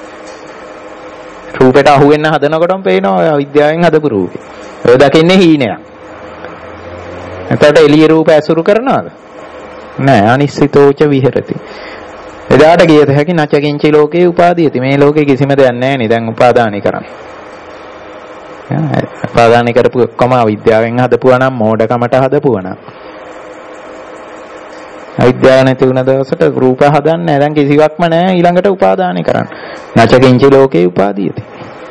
රූපෙට අහු වෙන්න හදනකොටම පේනවා අවිද්‍යාවෙන් හදපු රූපේ. ඔය දකින්නේ හීනයක්. එතකොට එළිය රූප ඇසුරු කරනවද? නෑ. අනිශ්චිතෝච විහෙරති. එදාට කියත හැකි නචකින්චි ලෝකේ උපාදීයති. මේ ලෝකේ කිසිම දෙයක් නැහැ නේ දැන් උපාදානය කරන්නේ. උපාදානය කරපු ඔක්කොම අවිද්‍යාවෙන් හදපුවා නම් මෝඩකමට හදපුවා නම් අවිද්‍යාව නැති වුණ දවසට රූප හදන්නේ නැහැ. දැන් කිසිවක්ම නැහැ ඊළඟට උපාදානය කරන්න. නචකින්ච ලෝකේ උපාදීයති.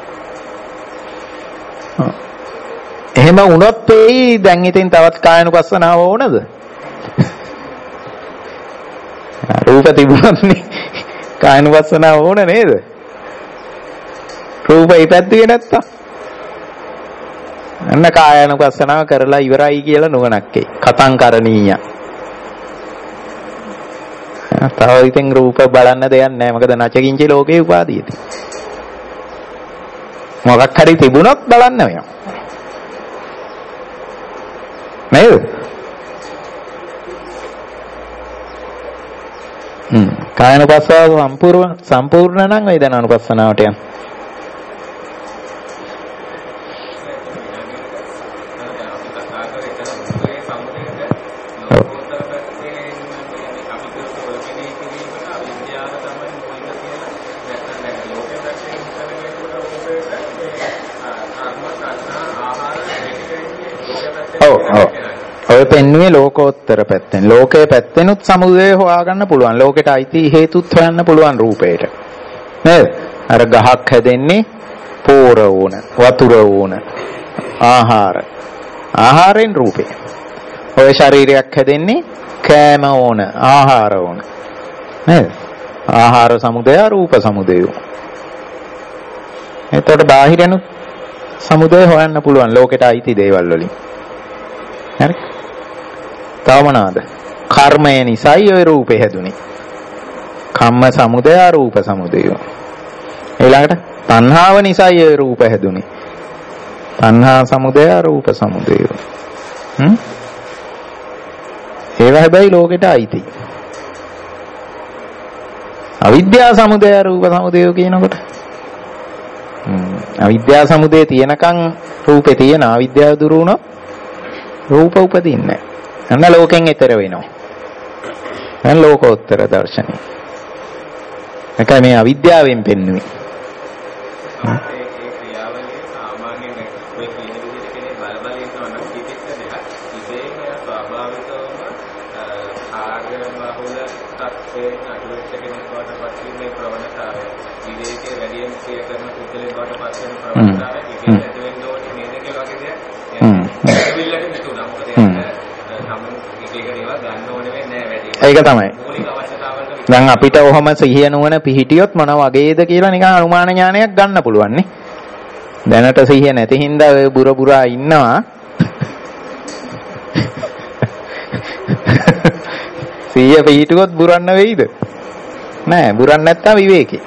එහෙම වුණොත් එයි දැන් ඉතින් තවත් කායනුපස්සනාව ඕනද? රූප තිබුණත් නේ කායනුපස්සනාව ඕන නේද? රූප ඉපැද්දුවේ නැත්තම් අන්න කායනුපස්සනාව කරලා ඉවරයි කියලා නුවණක් එයි. කතං කරණීය. තව ඉතින් රූප බලන්න දෙයක් නැහැ. මොකද නචකින්චි ලෝකේ උපාදීයති. මොකක් හරි තිබුණොත් බලන්න වෙනවා. නේද? හ්ම්. කායනුපස්සනාව සම්පූර්ණ සම්පූර්ණ නම් වේදනානුපස්සනාවට යන. ඔය පෙන්න්නේ ලෝකෝත්තර පැත්තෙන්. ලෝකයේ පැත්තෙනුත් සමුදය හොයාගන්න පුළුවන්. ලෝකෙට අයිති හේතුත් හොයන්න පුළුවන් රූපේට. නේද? අර ගහක් හැදෙන්නේ පෝර ඕන, වතුර ඕන, ආහාර. ආහාරෙන් රූපේ. ඔය ශරීරයක් හැදෙන්නේ කෑම ඕන, ආහාර ඕන. නේද? ආහාර සමුදය, රූප සමුදය. එතකොට බාහිරනුත් සමුදය හොයන්න පුළුවන් ලෝකෙට අයිති දේවල් වලින්. හරි? තව මොනවාද? කර්මය නිසායි ඔය රූපේ හැදුනේ. කම්ම සමුදය, රූප සමුදය. ඊළඟට තණ්හාව නිසායි රූප හැදුනේ. තණ්හා සමුදය රූප සමුදය. හ්ම්? ඒවා හැබැයි ලෝකෙට අයිති. අවිද්‍යා සමුදය රූප සමුදය කියනකොට හ්ම් අවිද්‍යා සමුදය තියෙනකන් රූපේ තියෙන අවිද්‍යාව දුරු වුණොත් රූප උපදින්නේ නැහැ. අන්න ලෝකෙන් ඈතර වෙනවා. දැන් ලෝකෝත්තර දර්ශනය. ඒකයි මේ අවිද්‍යාවෙන් පෙන්වන්නේ. ඒක තමයි. දැන් අපිට ඔහොම සිහිය නුවණ පිහිටියොත් මොන වගේද කියලා නිකන් අනුමාන ඥානයක් ගන්න පුළුවන් නේ. දැනට සිහිය නැති හින්දා ඔය බුර බුරා ඉන්නවා. සිහිය පිහිටුවොත් බුරන්න වෙයිද? නෑ, බුරන්න නැත්තම් විවේකේ.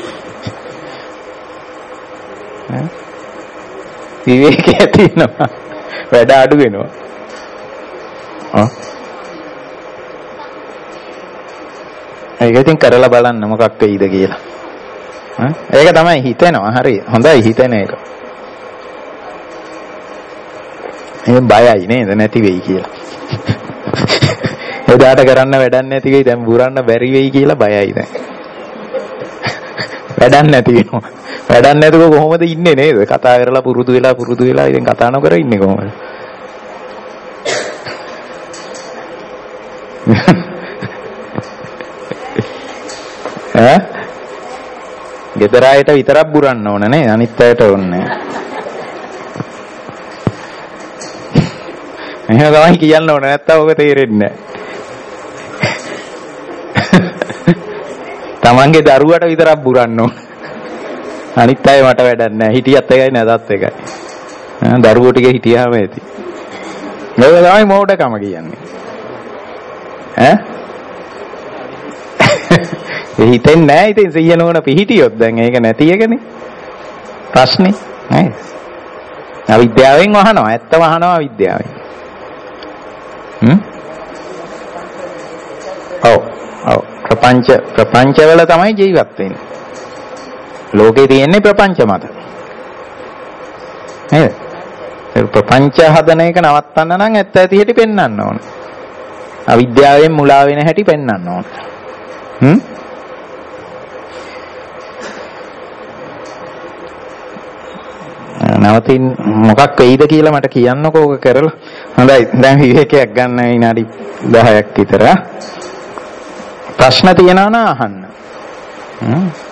විවේකේ තියෙනවා. වැඩ අඩු වෙනවා. ආ ඒක ඉතින් කරලා බලන්න මොකක් වෙයිද කියලා. හ්ම් ඒක තමයි හිතෙනවා. හරි. හොඳයි හිතෙන එක. මේ බයයි නේද නැති වෙයි කියලා. එදාට කරන්න වැඩක් නැති වෙයි. දැන් බුරන්න බැරි වෙයි කියලා බයයි දැන්. වැඩක් නැති වෙනවා. වැඩක් නැතුව කොහොමද ඉන්නේ නේද? කතා කරලා පුරුදු වෙලා පුරුදු වෙලා ඉතින් කතා නොකර ඉන්නේ කොහොමද? ඈ ගෙදර අයට විතරක් බුරන්න ඕන නේ අනිත් අයට ඕනේ නෑ. එහෙම තමයි කියන්න ඕන නැත්තම් ඔබ තේරෙන්නේ නෑ. තමන්ගේ දරුවට විතරක් බුරන්න ඕන. අනිත් අය මට වැඩක් නෑ. හිටියත් එකයි නැතත් එකයි. දරුවෝ ටික හිටියාම ඇති. මේක තමයි මෝඩකම කියන්නේ. ඈ ඒ හිතෙන්නේ නැහැ ඉතින් සිහිය නොවන පිහිටියොත් දැන් ඒක නැති එකනේ ප්‍රශ්නේ නේද? අවිද්‍යාවෙන් වහනවා ඇත්ත වහනවා අවිද්‍යාවෙන්. හ්ම් ඔව් ඔව් ප්‍රපංච ප්‍රපංච වල තමයි ජීවත් වෙන්නේ. ලෝකේ තියෙන්නේ ප්‍රපංච මත නේද? ඒ ප්‍රපංච හදන එක නවත්තන්න නම් ඇත්ත ඇති හැටි පෙන්වන්න ඕන. අවිද්‍යාවෙන් මුලා වෙන හැටි පෙන්වන්න ඕන. හ්ම් නවතින් මොකක් වෙයිද කියලා මට කියන්නකෝ ඕක කරලා. හොඳයි දැන් විවේකයක් ගන්න විනාඩි දහයක් විතර. ප්‍රශ්න තියෙනවා නම් අහන්න. හ්ම්